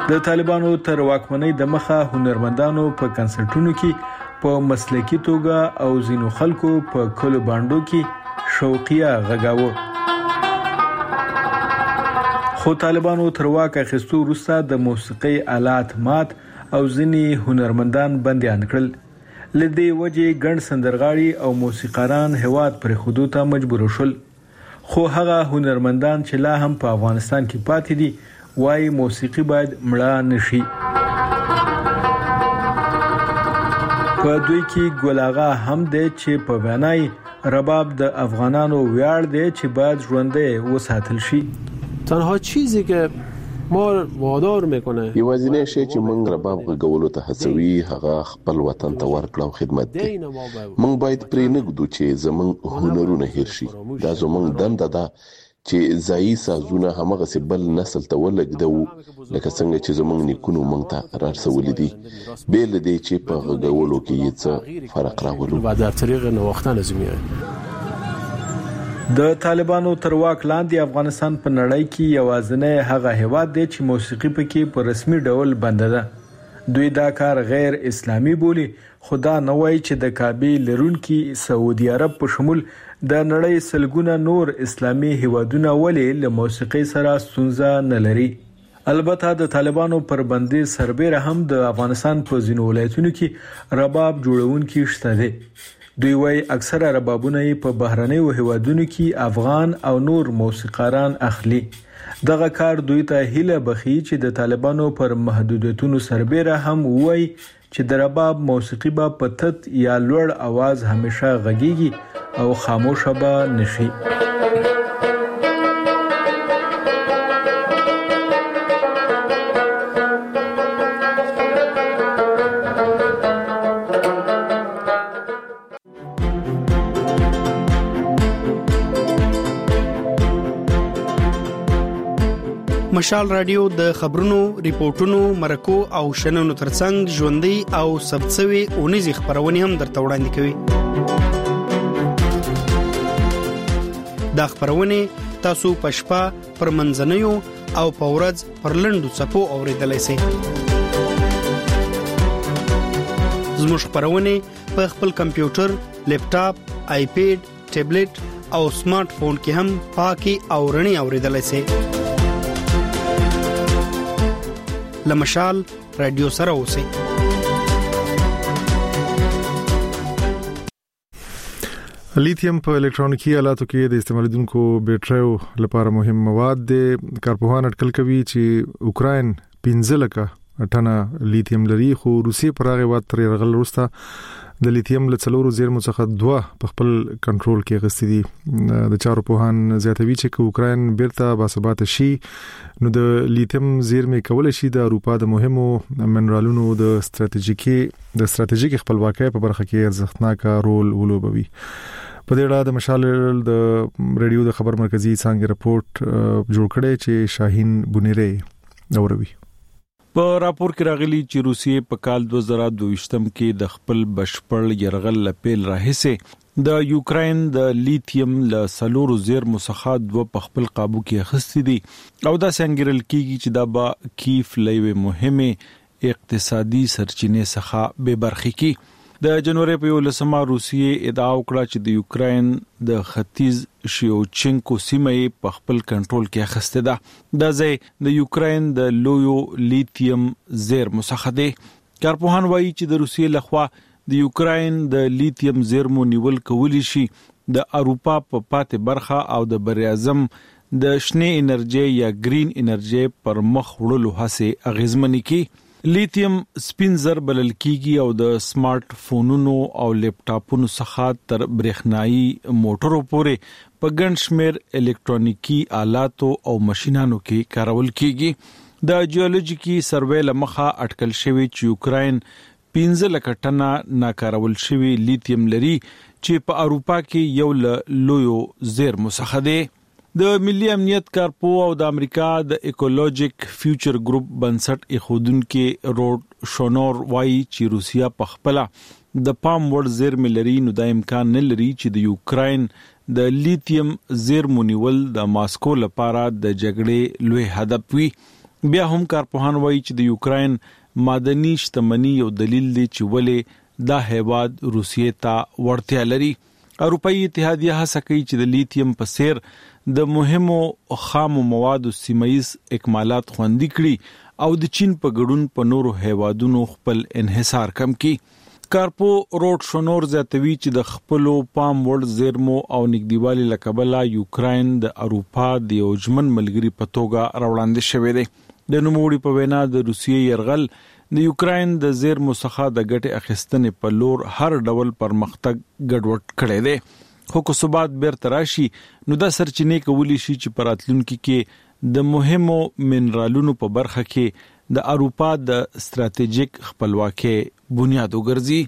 د طالبانو تر واکمنۍ د مخه هنرمندانو په کنسرټونو کې په مسلکي توګه او ځینو خلکو په کلو باندو کې شوقیه غږاوه. خو طالبانو تر واک اخیستو وروسته د موسیقي آلات مات او ځینې هنرمندان بندیان کړل. لدې وجې ګڼ سندرغاړي او موسیقاران هیواد پرې خودو ته مجبور شول. خو هغه هنرمندان چې لا هم په افغانستان کې پاتې دي وايي موسیقي باید مړه نشي. په دوی کې ګل آغا هم دی چې په وینای رباب د افغانانو ویاړ دی چې باید ژوندی وساتل شي. تنها چیزی که ما وادار میکنه یوازینی شی چې موږ رباب غږولو ته هڅوي هغه خپل وطن ته ورکړه او خدمت دی. موږ باید پرې نه ږدو چې زموږ هنرونه هیر شي. دا زموږ دنده ده چې ځایي سازونه همغسې بل نسل ته ولږدوو لکه څنګه چې زموږ نیکونو موږ ته رارسولي دي، بې له دې چې په غږولو کې یې څه فرق راولو. در طریق نواختن زمینه د طالبانو تر واک لاندې افغانستان په نړۍ کې یوازینی هغه هیواد دی چې موسیقي پکې په رسمي ډول بنده ده. دوی دا کار غیر اسلامي بولي، خو دا نه وایي چې د کعبې لرونکي سعودي عرب په شمول د نړۍ سلګونه نور اسلامي هیوادونه ولې له موسیقي سره ستونزه نه لري. البته د طالبانو پر بندي سربېره هم د افغانستان په ځینو ولایتونو کې رباب جوړونکي شته دي. دوی وايي اکثره ربابونه په بهرنیو هیوادونو کې افغان او نور موسیقاران اخلي. دغه کار دوی ته هیله بخي چې د طالبانو پر محدودیتونو سربېره هم وایي چې د رباب موسیقي به په تت یا لوړ आवाज همیشه غږیږي او خاموشه به نشي. مشال رادیو د خبرونو، ریپورتونو، مرکو او شننو ترڅنګ ژوندۍ او ثبتسوي اونیزي خبرونه هم درته وړاندې کوي. دا خبرونه تاسو په شپه پر منځنیو او په ورځ پر لنډو صفو اوریدلای شئ. زموږ خبرونه په خپل کمپیوټر، لیپټاپ، آیپیډ، ټابلیټ او سمارټ فون کې هم پاکي او رڼي اوریدلای شئ. لمشال رادیو سره اوسئ. لیتیم په الکترونیکی آلاتو کې د استعمالیدونکو بیټریو لپاره مهم مواد دي. کارپوهان اټکل کوي چې اوکراین 15 لکه ټنه لیتیم لري، خو روسیې پر هغه وخت تر رغل وروسته د لیتیم له څلورو زیرمو څخه 2 په خپل کنټرول کې غستې دي. د چارو پوهان زیاتوي چې اوکراین بیرته باثبات شي نو د لیتیم زیرمې کول شي د اروپا د مهمو منرالونو د استراتیژیک خپلواکۍ په برخه کې ارزښتناک رول ولوبوي. په دې اړه د مشال د ریډیو د خبر مرکزی څنګه رپورت جوړ کړي چې شاهین بنيري اوروي. په راپور کې راغلي چې روسیې په کال 2022 کې د خپل بشپړ يرغل لپیل راهسه د یوکرين د لیتیم له سلورو زیرمو څخه 2 په خپل قابو کې اخستې دي او دا څنګه کېږي چې دا به کیف لوي مهمه اقتصادي سرچینې څخه به برخې کې. د جنوري په 11 روسیې ادعا وکړه چې د یوکرين د ختیځ شیوچنکو سیمه په خپل کنټرول کې اخسته ده. دا ځای د یوکرين د لویو لیتیم زیرمو څخه دی. کارپوهان وایي چې د روسیې لخوا د یوکرين د لیتیم زیرمو نیول کولی شي د اروپا په پاتې برخه او د بر اعظم د شنه انرژي یا گرین انرژي پر مخ وړلو هڅه اغیزمنې کی. لیتیم سپین زر بلل کیږي او د سمارټ فونونو او لیپټاپونو څخه تر برېښنایي موټرو پورې په ګڼ شمېر الکترونیکی آلاتو او ماشينانو کې کارول کیږي. د جیولوژیکي سروې لمخه اټکل شوی چې یوکرين 15 لک ټنه ناکارول شوی لیتیم لري چې په اروپا کې یو لویو زیرمو څخه دی. د ملي امنیت کارپو او د امریکا د ایکولوژیک فیوچر ګروپ بنسټ اخودونکو روډ شونور وایي چې روسیا په خپل د پام وړ زیرمې لري نو د امکان نه لري چې د یوکرين د لیتیم زیرمو نیول د ماسکو لپاره د جګړې لوی هدف وي. بیا هم کارپوهان وایي چې د یوکرين معدني شتمنۍ یو دلیل دی چې ولې دا هیواد روسیې ته ورتیا لري. اروپאי اتحادیه هڅه کوي چې د لیتیم په څیر د مهمو خامو موادو سیمایي اکمالات خوندي کړي او د چین په ګډون په نورو هیوادونو خپل انحصار کم کړي. کارپو روډ شونور زیاتوي چې د خپلو پام وړ زیرمو او نګدیوالي لکبله یوکرين د اروپا د یوجمن ملګری په توګه راوړاندې شوی دی. د نوموړي په وینا د روسیې يرغل د یوکرين د زیرمو څخه د ګټې اخیستنې په لور هر ډول پرمختګ ګډوډ کړي دی. خو که ثبات بیرته راشي نو دا سرچینې کولی شي چې په راتلونکي کې د مهمو منرالونو په برخه کې د اروپا د ستراتیژیک خپلواکۍ بنیاد وګرځي.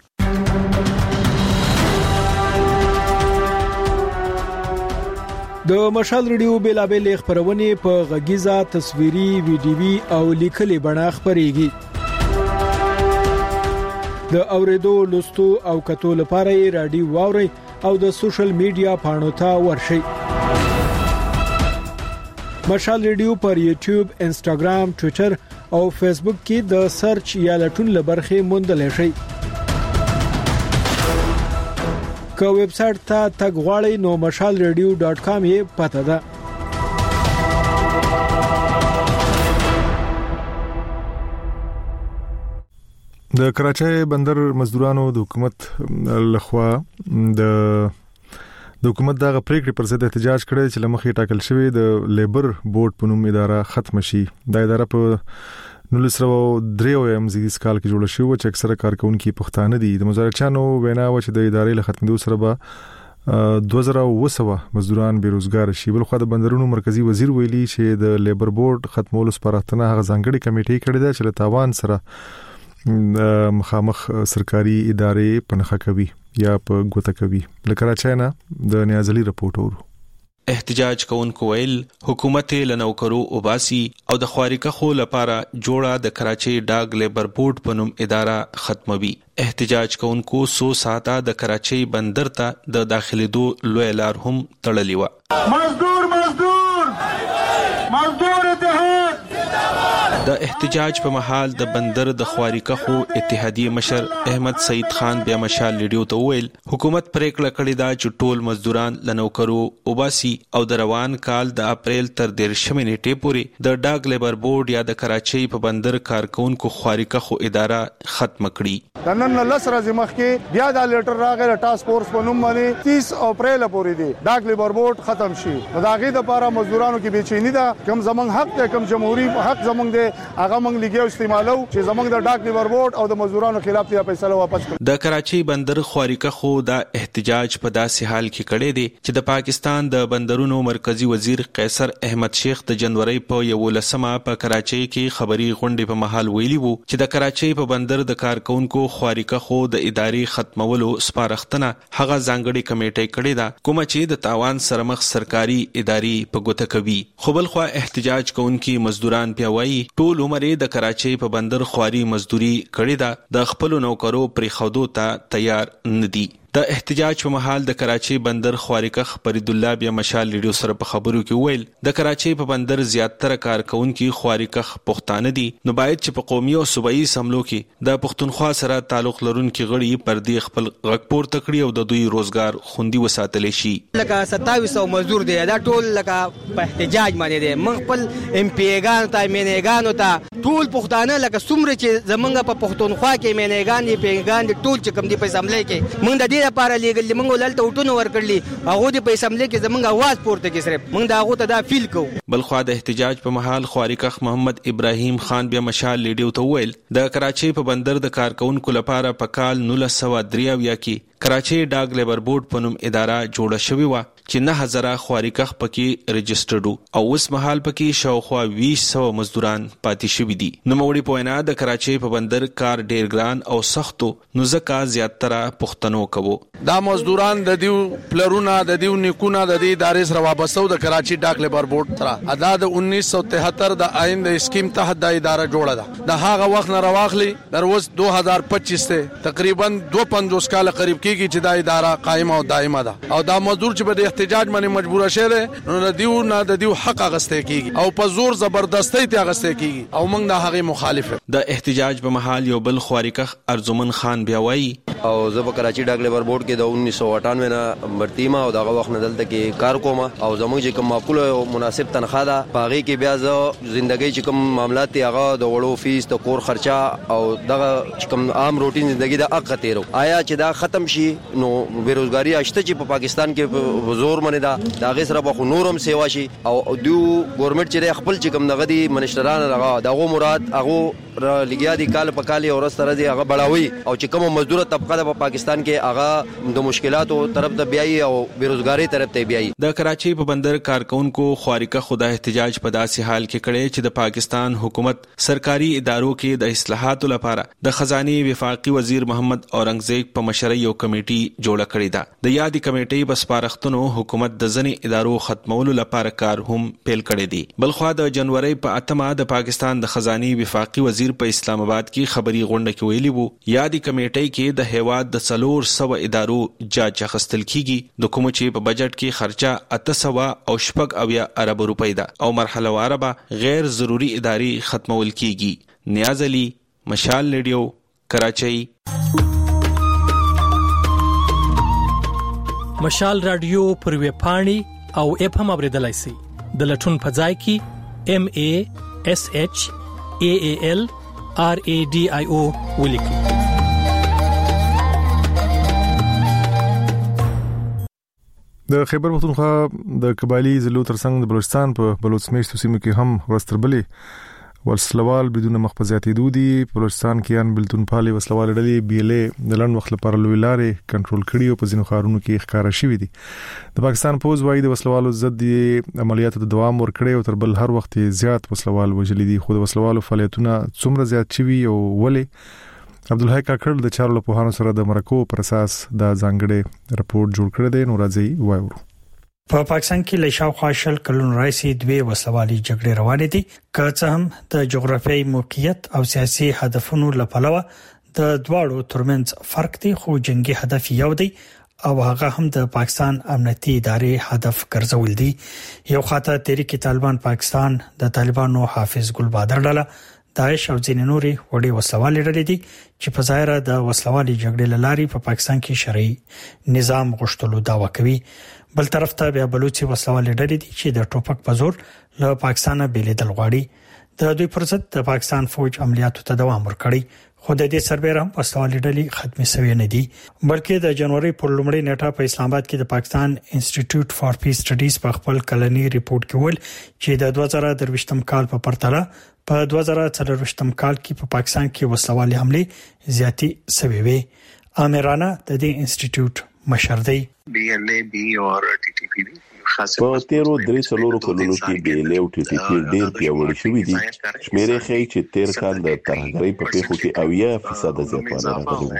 د مشال ریډیو بیلابل خبرونه په غږیزه تصویري ویډیوي او لیکلي بڼه خبريږي. د اوریدو لوستو او کتو لپاره رادیو واوري او د سوشل میډیا پاڼو ته ورشئ. مشال ریډیو پر یوټیوب، انسټاګرام، ټوئیټر او فیسبوک کې د سرچ یا لټون لبرخه موندل شي. که ویب سټ ته تګ غواړئ نو mashalradio.com یې پته ده. د کراچۍ بندر مزدورانو د حکومت لخوا د حکومت دغه پریکړې پر ضد احتجاج کړی چې لمخې ټاکل شوی د لیبر بورډ په نوم اداره ختم شي. دا اداره په 1993 زیږدیز کال کې جوړه شوې چې اکثره کارکونکو پښتانه دي. د مزارچانو وینا و چې د ادارې له ختمېدو سره به 2200 مزدوران بیروزګار شي. بل خو د بندرونو مرکزی وزیر ویلي چې د لیبر بورډ ختمولو سپارښتنه هغه ځانګړي کمیټې کړې ده چې له تاوان سره مخامخ سرکاري ادارې پنهخه کوي یا په ګوته کوي. له کراچۍ نه د نیاز علي رپورټ اورو. احتجاج کوونکو ویل حکومت له نوکرو اوباسي او د خوارکخو لپاره جوړه د کراچۍ ډاګ لیبر بورډ په نوم اداره ختموي. احتجاج کوونکو 100 ساعته د کراچۍ بندر ته د داخليدو لوی لار هم تړلې و. مزدور اتحاد د احتجاج په محل د بندر د خوارکخو اتحادیه مشر احمد سعید خان بیا مشال ریډیو ته ویل حکومت پریکړه کړې ده چې ټول مزدوران لنوکرو اوباسي او د روان کال د اپریل تر 13 نیټې پورې د ډاګ لیبر بورډ یا د کراچۍ په بندر کارکونکو خوارکخو اداره ختم کړي. د نن له سره زمخ کې بیا د لیټر راغی ټاسک فورس په نوم باندې 30 اپریل پورې دی ډاګ لیبر بورډ ختم شي. دا غي د لپاره مزدورانو کې بېچینی ده. کم زمنګ حق ته کم جمهوریت حق زمنګ دی هغه موږ لګیو استعمالو چې زمنګ د ډاک لیبر بورډ او د مزدورانو خلاف دی فیصله واپس کړ. د کراچۍ بندر خوارکخو دا احتجاج په داسې حال کې کړی دی چې د پاکستان د بندرونو مرکزی وزیر قیصر احمد شیخ د جنوري په 11مه په کراچۍ کې خبري غونډې په محل ویلي وو چې د کراچۍ په بندر د کارکونکو خوارکخو د ادارې ختمولو سپارښتنه هغه ځانګړي کمیټې کړې ده کومه چې د تاوان سره مخ سرکاري ادارې په ګوته کوي. خو بل خو احتجاج کوونکي مزدوران پیوي ټول عمر د کراچۍ په بندر خواري مزدوري کړې ده د خپل نوکرو پرې خودو ته تیار ندي. د احتجاج په محل د کراچۍ بندر خوارکخ فرید الله بیا مشال ریډیو سره په خبرو کې ویل د کراچۍ په بندر زیاتره کارکونکو خوارکخ پښتانه دي نو باید چې په قومي او صوبایي سملو کې د پښتونخوا سره تعلق لرونکي غړي پر دې خپل غږ پورته کړي او د دوی روزګار خوندي وساتل شي. لکه 2700 مزدور دي دا ټول لکه په احتجاج باندې دي. موږ خپل ام پی ایګانو ته مینېګانو ته ټول پښتانه لکه څومره چې زمونږ په پښتونخوا کې مینېګان دي پیګان دي ټول چې کوم دي په سملې کې موږ د دې لپاره لګل موږ ولته وټونو ورکړلې هغه دې په سملې کې زمونږ आवाज پورته کې صرف موږ دا هغه ته دا فیل کوو. بل خو د احتجاج په محل خوارکخ محمد ابراهیم خان بیا مشال ریډیو ته ویل د کراچۍ په بندر د کارکونکو لپاره په کال 1993 کې کراچۍ ډاګ لیبر بورډ په نوم اداره جوړه شوې و چې 9000 خوارکخ پکې رجسټرډ او اوس مهال پکې شاوخوا 200 مزدوران پاتې شوي دي. نو موړي پوینا د کراچۍ په بندر کار ډیر ګران او سختو نو ځکه زیاتره پښتنو کوو. دا مزدوران د دیو پلرونه د دیو نیکونه د دې ادارې سره وابستو د کراچۍ ډاک لیبر بورډ سره ادا د 1973 د آئین د اسکیم تحت د اداره جوړه ده. د هغه وخت نه راوخلی در اوس 2025 ته تقریبا 250 کال قریب کې کیږي چې دا اداره قائم او دائمه ده او دا مزدور چې په احتجاج باندې مجبور شوه نو د دیو حق غسته کیږي او په زور زبردستی ته غسته کیږي او موږ د هغه مخالف. د احتجاج په محل یو بل خوارکخ ارزمن خان بیا وایي او زه په کراچي ډاک لیبر بورډ کې د 1998 نه مرتیما او دغه وخت نه دلته کې کار کوم او زموږ چې کوم معقول او مناسب تنخواه ده باغی کې بیا زه ژوندۍ چې کوم معاملات دي هغه د وړو فیس د کور خرچه او دغه چې کوم عام روټین ژوندۍ د حق تیرو آیا چې دا ختم شي نو بیروزګاری اشته چې په پاکستان کې حضور منه دا دغه سره به نورم سیوا شي او دیو ګورنمنت چې خپل چې کوم دغه دي منشتران دغه مراد هغه لګیا دي کال په کال او ورسره دي هغه بڑاوي او چې کوم مزدور طبقه د پاکستان کې هغه د مشکلاتو طرف ته بیاي او بیروزګاری طرف ته بیاي. د کراچي په بندر کارکونکو خوارکه خدا احتجاج په داسې حال کې کړي چې د پاکستان حکومت سرکاري ادارو کې د اصلاحاتو لپاره د خزاني وفاقي وزیر محمد اورنګزیب په مشرۍ یو کمیټي جوړه کړې ده. د یادې کمیټې په سپارښتنو حکومت د ځنې ادارو ختمولو لپاره کار هم پیل کړی دی. بلخوا د جنوري په 8 د پاکستان د خزاني وفاقي وزیر په اسلام آباد کې خبري غونډه کې ویلي وو یادې کمیټې کې د هیواد د 400 ادارو جاج اخیستل کیږي د کوم چې په بجټ کې خرچه 800 او شپږ اویا ارب روپۍ ده او مرحله واره به غیر ضروري ادارې ختمول کیږي. نیاز علي، مشال ریډیو، کراچۍ. مشال رادیو پر ویب پاڼې او اپ هم اوریدلای شئ. د لټون په ځای کې MASHAALRADIO ولیکئ. د خیبر پختونخوا د قبایلی ضلعو ترڅنګ د بلوچستان په بلوچ میشتو سیمو کې هم ورستربلې وسلوال بدون مخفزاتي دودي بلوچستان کې ان بلتون پالي وسلوال ډلې بیلې د لن وخت لپاره لوی لارې کنټرول کړي او په ځینو ښارونو کې ښکارا شوې دي. د پاکستان پوز وايي د وسلوالو ضد عملیاتو د دوام ورکړي او تر بل هر وخت زیات وسلوال وجلي دي. خو د وسلوالو فعالیتونه څومره زیات شوي او ولې عبدالحی کاکړ د چارو له پوهانو سره د مرکو پر اساس دا ځانګړي رپورت جوړ کړی دی. نو راځي وایو. په پاکستان کې له شاوخوا شل کلونو راځي دوه وسلوالي جګړې روانې دي که څه هم د جغرافیایي موقعیت او سیاسي هدفونو لپاره د دواړو ترمنځ فرق دی خو جنگي هدف یو دی او هغه هم د پاکستان امنیتي ادارې هدف ګرځول دي. یو خاطر تحریک طالبان پاکستان د طالبانو حافظ ګل بادر ډله داعش او ځینې نورې وړي وسلوالي ډلې دي چې په ظاهر د وسلوالي جګړې لاري په پاکستان کې شرعي نظام غوښتلو داوا کوي. بل طرف ته بیا بلوچي وسلوالي ډلې دي چې د ټوپک په زور له پاکستان بیلیدل غواړي. د دوی پر ضد د پاکستان فوج عملیاتو ته دوام ورکړي خو د دې سربېره هم وسلوالي ډلې ختمې شوې نه دي بلکې د جنوري پر لومړۍ نیټه په اسلام آباد کې د پاکستان انسټیټیوټ فار پیس سټډیز په خپل کلنی ریپورت کې ویل چې د 2023م کال په پرتله په 2024م کال کې په پاکستان کې وسلوالي حمله زیاتې شوې وي. امرانه د دې انسټیټیوټ مشر دی. BLAB او TTP په تیرو 3 کلونو کې بیلې او TTP ډېر پیاوړي شوې دي. شمیرې ښیي چې تیر کال د ترهګرۍ په پیښو کې 80% زیاتوالی راغلی.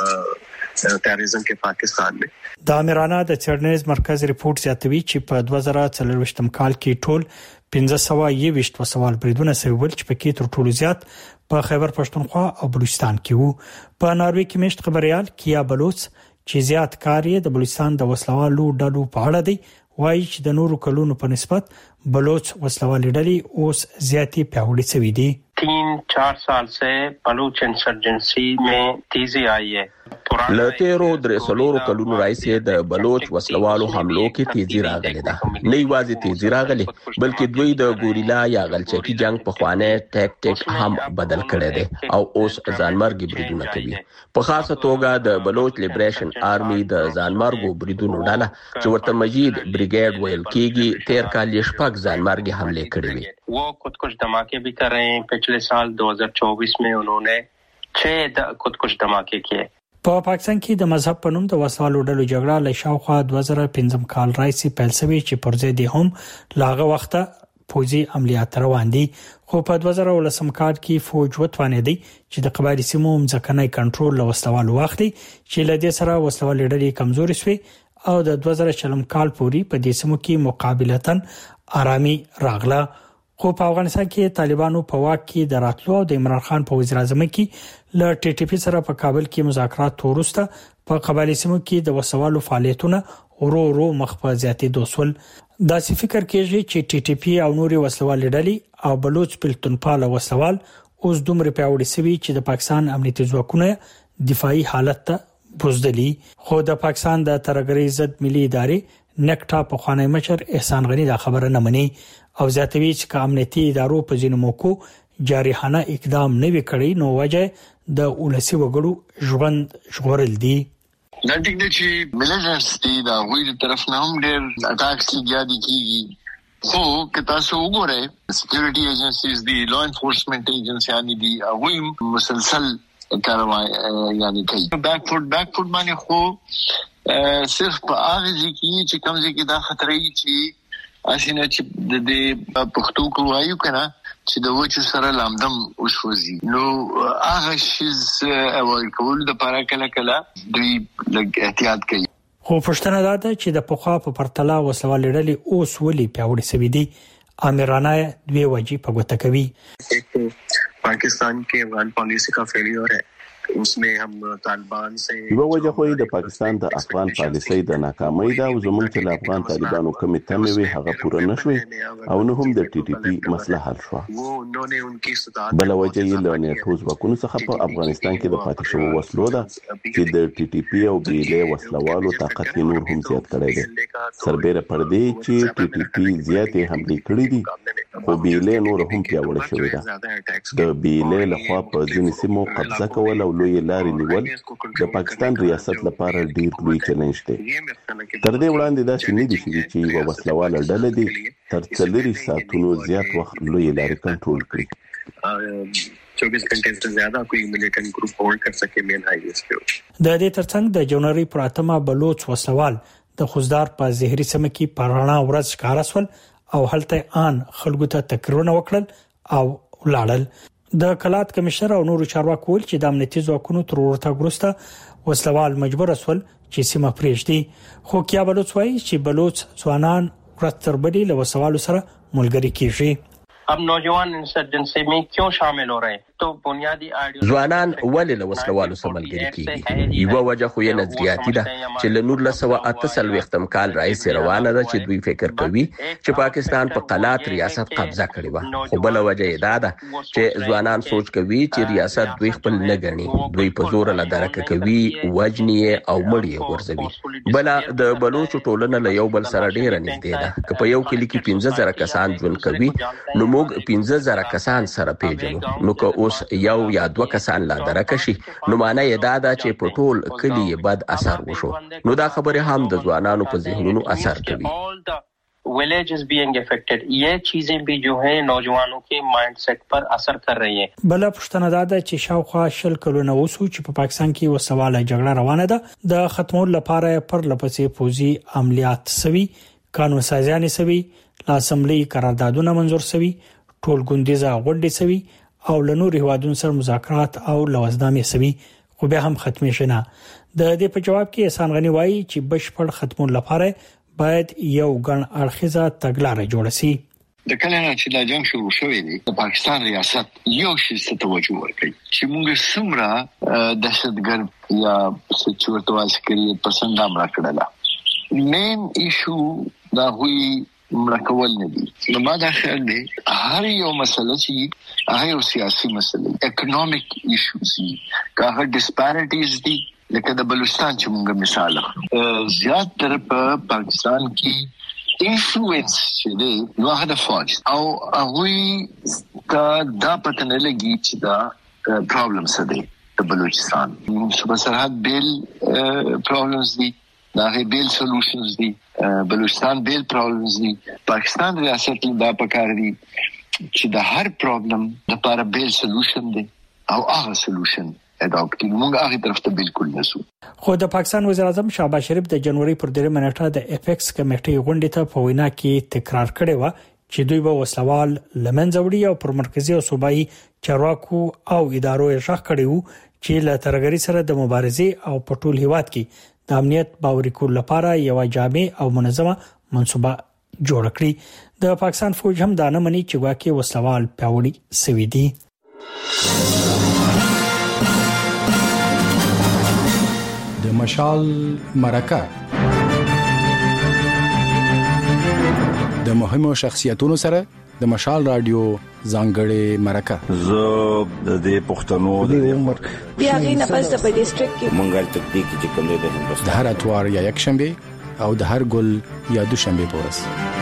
تروریزم کې پاکستان دی. د امرانه د چرنیز مرکز ریپورت زیاتوي چې په 2024م کال کې ټول 1521 وسوال بریدونه سوي چې پکې تر ټولو زیات په خیبر پښتونخوا او بلوچستان کې وو. په ناروې کې مشت خبريال کیا بلوچ چې زیات کار یې د بلوچستان د وسلوالو ډلو په اړه دی وایي چې د نورو کلونو په نسبت بلوچ وسلوالي ډلې اوس زیاتې پیاوړې شوې دي. 3-4 साल से बलूच इंसर्जेंसी में तेजी आई है. لتیرو درې څلورو کلونو راځي د بلوچ وسلوالو حملو کې تیزی راغلی ده. نه یوازې تیزی راغلی بلکې دوی د ګوریلا یا غلچکی جنگ په خوانه ټیکټیک هم بدل کړی دی او اوس ځانمرګي بریدونه کوي. په خاصه توګه د بلوچ لیبریشن آرمي د ځانمرګو بریدونو ډله چې ورته مجید بریګیډ ویل کیږي تیر کال یې شپږ ځانمرګي حمله کړې وي. वो कुछ धमाके भी कर रहे हैं. पिछले साल 2024 में उन्होंने 6 कुछ धमाके किए. په پاکستان کې د مذهب په نوم د وسوالو ډلو جګړه له شاوخوا 2015 کال راځي پیل شوی چې پر ځای دي هم لاغه وخته فوجي عملیات روان دي خو په 2019 کال کې فوج وتوانېدي چې د قبایلی سیمو ځکهنۍ کنټرول له وسوالو واخلي چې له دې سره وسوالو ډلې کمزوري شوي او د 2040 کال پورې په دې سیمو کې مقابلتن آرامي راغله. خو په افغانستان کې طالبانو په واک کې د راتلو او د عمران خان په وزیر اعظم کې له TTP سره په کابل کې مذاکرات وروسته په قبایلی سیمو کې د وسوالو فعالیتونه ورو مخ په زیاتې دوسول. داسې فکر کېږي چې ټي ټي پی او نورې وسلوال ډلې او بلوچ پلتونپاله وسوال اوس دومره پیاوړي شوي چې د پاکستان امنیتي ځواکونه دفاعي حالت ته بوزدلی. خو د پاکستان د ترهګرۍ ضد ملي ادارې نکټا په خوانی مشر احسان غنی دا خبره نه مني او زیاتوي چې امنیتي ادارو په ځینو موکو جارحانه اقدام نه وکړي نو وجه د ولسی وګړو ژوند ژغورل دي. دا ټیک دی چې ملیټنټس دي دا وایي طرف نه هم ډېر اټاکس کیږي خو که تاسو وګورئ سکیورټي ایجنسیز دي لا انفورسمنت ایجنسیانی دي هغه مسلسل کاروای یعنی کوي بیک فوټ باندې خو صرف په هغه ځکه چې کوم ځکه دا خطرې چې اسینه چې د پښتو کوایو کنه چې د وچو سره لامدم وشوزي نو هغه شیز اول کول د پاره کله دوی لږ احتیاط کوي. خو پښتنه دا ده چې د پخوا په پرتله وسوال لرلې اوس ولي پیاوړي سوي دي. امیرانه دوی وجې په ګوته کوي. पाकिस्तान के अफगान पॉलिसी का फेलियर है उसमें हम तालिबान से یو وجه خو د پاکستان د افغان پالیسۍ د ناکامۍ دا زموږ چې د افغان طالبانو کمی تمې وي هغه پوره نشوي او نه هم د ټي ټي پی مسله حل شو. بل وجه یې له نیټو ځواکونو څخه په افغانستان کې د پاتې شوو وسلو ده چې د ټي ټي پی او بیلې وسلوالو طاقت نور هم زیات کړی دی. سربېره پر دې چې ټي ټي پی زیاتې حملې کړې دي خو بیلې نور هم پیاوړې شوې ده. د بیلې لخوا په ځینې سیمو قبضه کول او لوی لارې نیول د پاکستان ریاست لپاره ډیر لوی چیلنج دی. تر دې وړاندې دا چې نه دي شوي چې یو وسلواله ډله دي تر 40 ساعتونو زیات وخت لوی لارې کنټرول کړي. 24 घंटे से ज्यादा कोई मिलिटेंट ग्रुप होल्ड कर सके मेन हाईवेज पे. د دې ترڅنګ د جنوري پر 8 بلوچ وسوال د خوزدار په زهري سیمه کې پرانا ورځ ښکارا سول او هلته ان خلکو ته تکرونه وکړل او ولاړل. د کلات کمشنر او نورو چارواکو ول چې د امنیتي ځواکونو تر ورته ګرسته وسلوال مجبور اسول چې سیمه پریږدي. خو کیا بلوچ وایي چې بلوچ ځوانان ورتر بدی له وسوالو سره ملګری کیږي. अब नौजवान इंसर्जेंसी में क्यों शामिल हो रहे हैं तो बुनियादी ځوانان ولې له وسلوالو سره ملګري کیږي. یو وجه خو یې نظریاتي ده چې له 1948 کال راځي روانه ده چې دوی فکر کوي چې پاکستان په قلات ریاست قبضه کړی و. خو بل وجه یې ده چې ځوانان سوچ کوي چې ریاست دوی خپل نه ګڼي. دوی په زور له درکه کوي وجنی او مړی ورځوي. بل د بلوچ ټولنه له یو بل سره ډیره نږدې ده. که په یو کلی کې 15000 کسان ژوند کوي نو موږ 15000 کسان سره پیژنو. نو که اوس یو یا دوه کسان لا درکه شي نو معنی یې دا ده چې په ټول کلی بد اثر وشو. نو دا خبره هم د ځوانانو په ذهنونو اثر کوي. विलेजेस बीइंग अफेक्टेड ये चीजें भी जो है नौजवानों के माइंडसेट पर असर कर रही हैं. بل پښتنه دا چې شاوخوا شل کلونه وسو چې په پاکستان کې وسواله جګړه روانه ده د ختمول لپاره پر لپسې فوزي عملیات سوي قانون سازیان سوي لاسمبلی قراردادونه منزور سوي ټول ګوندیزه غونډې سوي او لنور هوادون سره مذاکرات او لوازنامې سوي خو به هم ختمې شنه. د دې په جواب کې احسان غنی وایي چې بشپړ ختمول لپاره باید یو ګڼ اړخیزه تګلارې جوړ شي. د کله چې دا جنگ شروع شوی دی د پاکستان ریاست یو شی ته توجه ورکړي چې موږ سمره دهشتګرد یا سچورتو عسکري پسند امر کړل. مین ایشو دا وی مړکول نه دي. نو ما دا خیال دی هر یو مسله چې هغه یو سیاسي مسله اکونومیک ایشوز دي که هغه ډیسپیریټیز دي لکه د بلوچستان چې موږ مثال اخلو زیات تر په پاکستان کې انفلوئنس چې دی نو هغه د فوج او هغه دا پته نه لګي چې دا پرابلم څه دی د بلوچستان صوبه سرحد بیل پرابلمز دي دا هي بیل سولوشنز دي بلوچستان بیل پرابلمز دي. پاکستان ریاست دا پکار دي چې د هر پرابلم لپاره بیل سولوشن دي او هغه سولوشن اډاپټ کړي. موږ هغه طرف ته بالکل نسو. خو د پاکستان وزیر اعظم شهباز شریف د جنوري پر 3 منټه د اپیکس کمیټې غونډې ته په وینا کې تکرار کړی و چې دوی به وسلوال لمنځه وړي او پر مرکزی او صوبایي چارواکو او ادارو یې شخ کړي وو چې له ترهګرۍ سره د مبارزې او په ټول هیواد کې د امنیت باوري کول لپاره یو جامع او منظمه منصوبه جوړ کړي. د پاکستان فوج هم دا نه مني چې واقعي وسلوال پیاوړي سوي دي. د مشال مرکه د مهمو شخصیتونو سره د مشال رادیو ځانګړې مرکه زه د دې پښتنو د عمر بیا غینه پس د ډیسټریکټ کې مونږه تکتیکی چې کوم د هندوستان د هر اتوار یا یک شنبه او د هر ګل یا دوشنبه پورس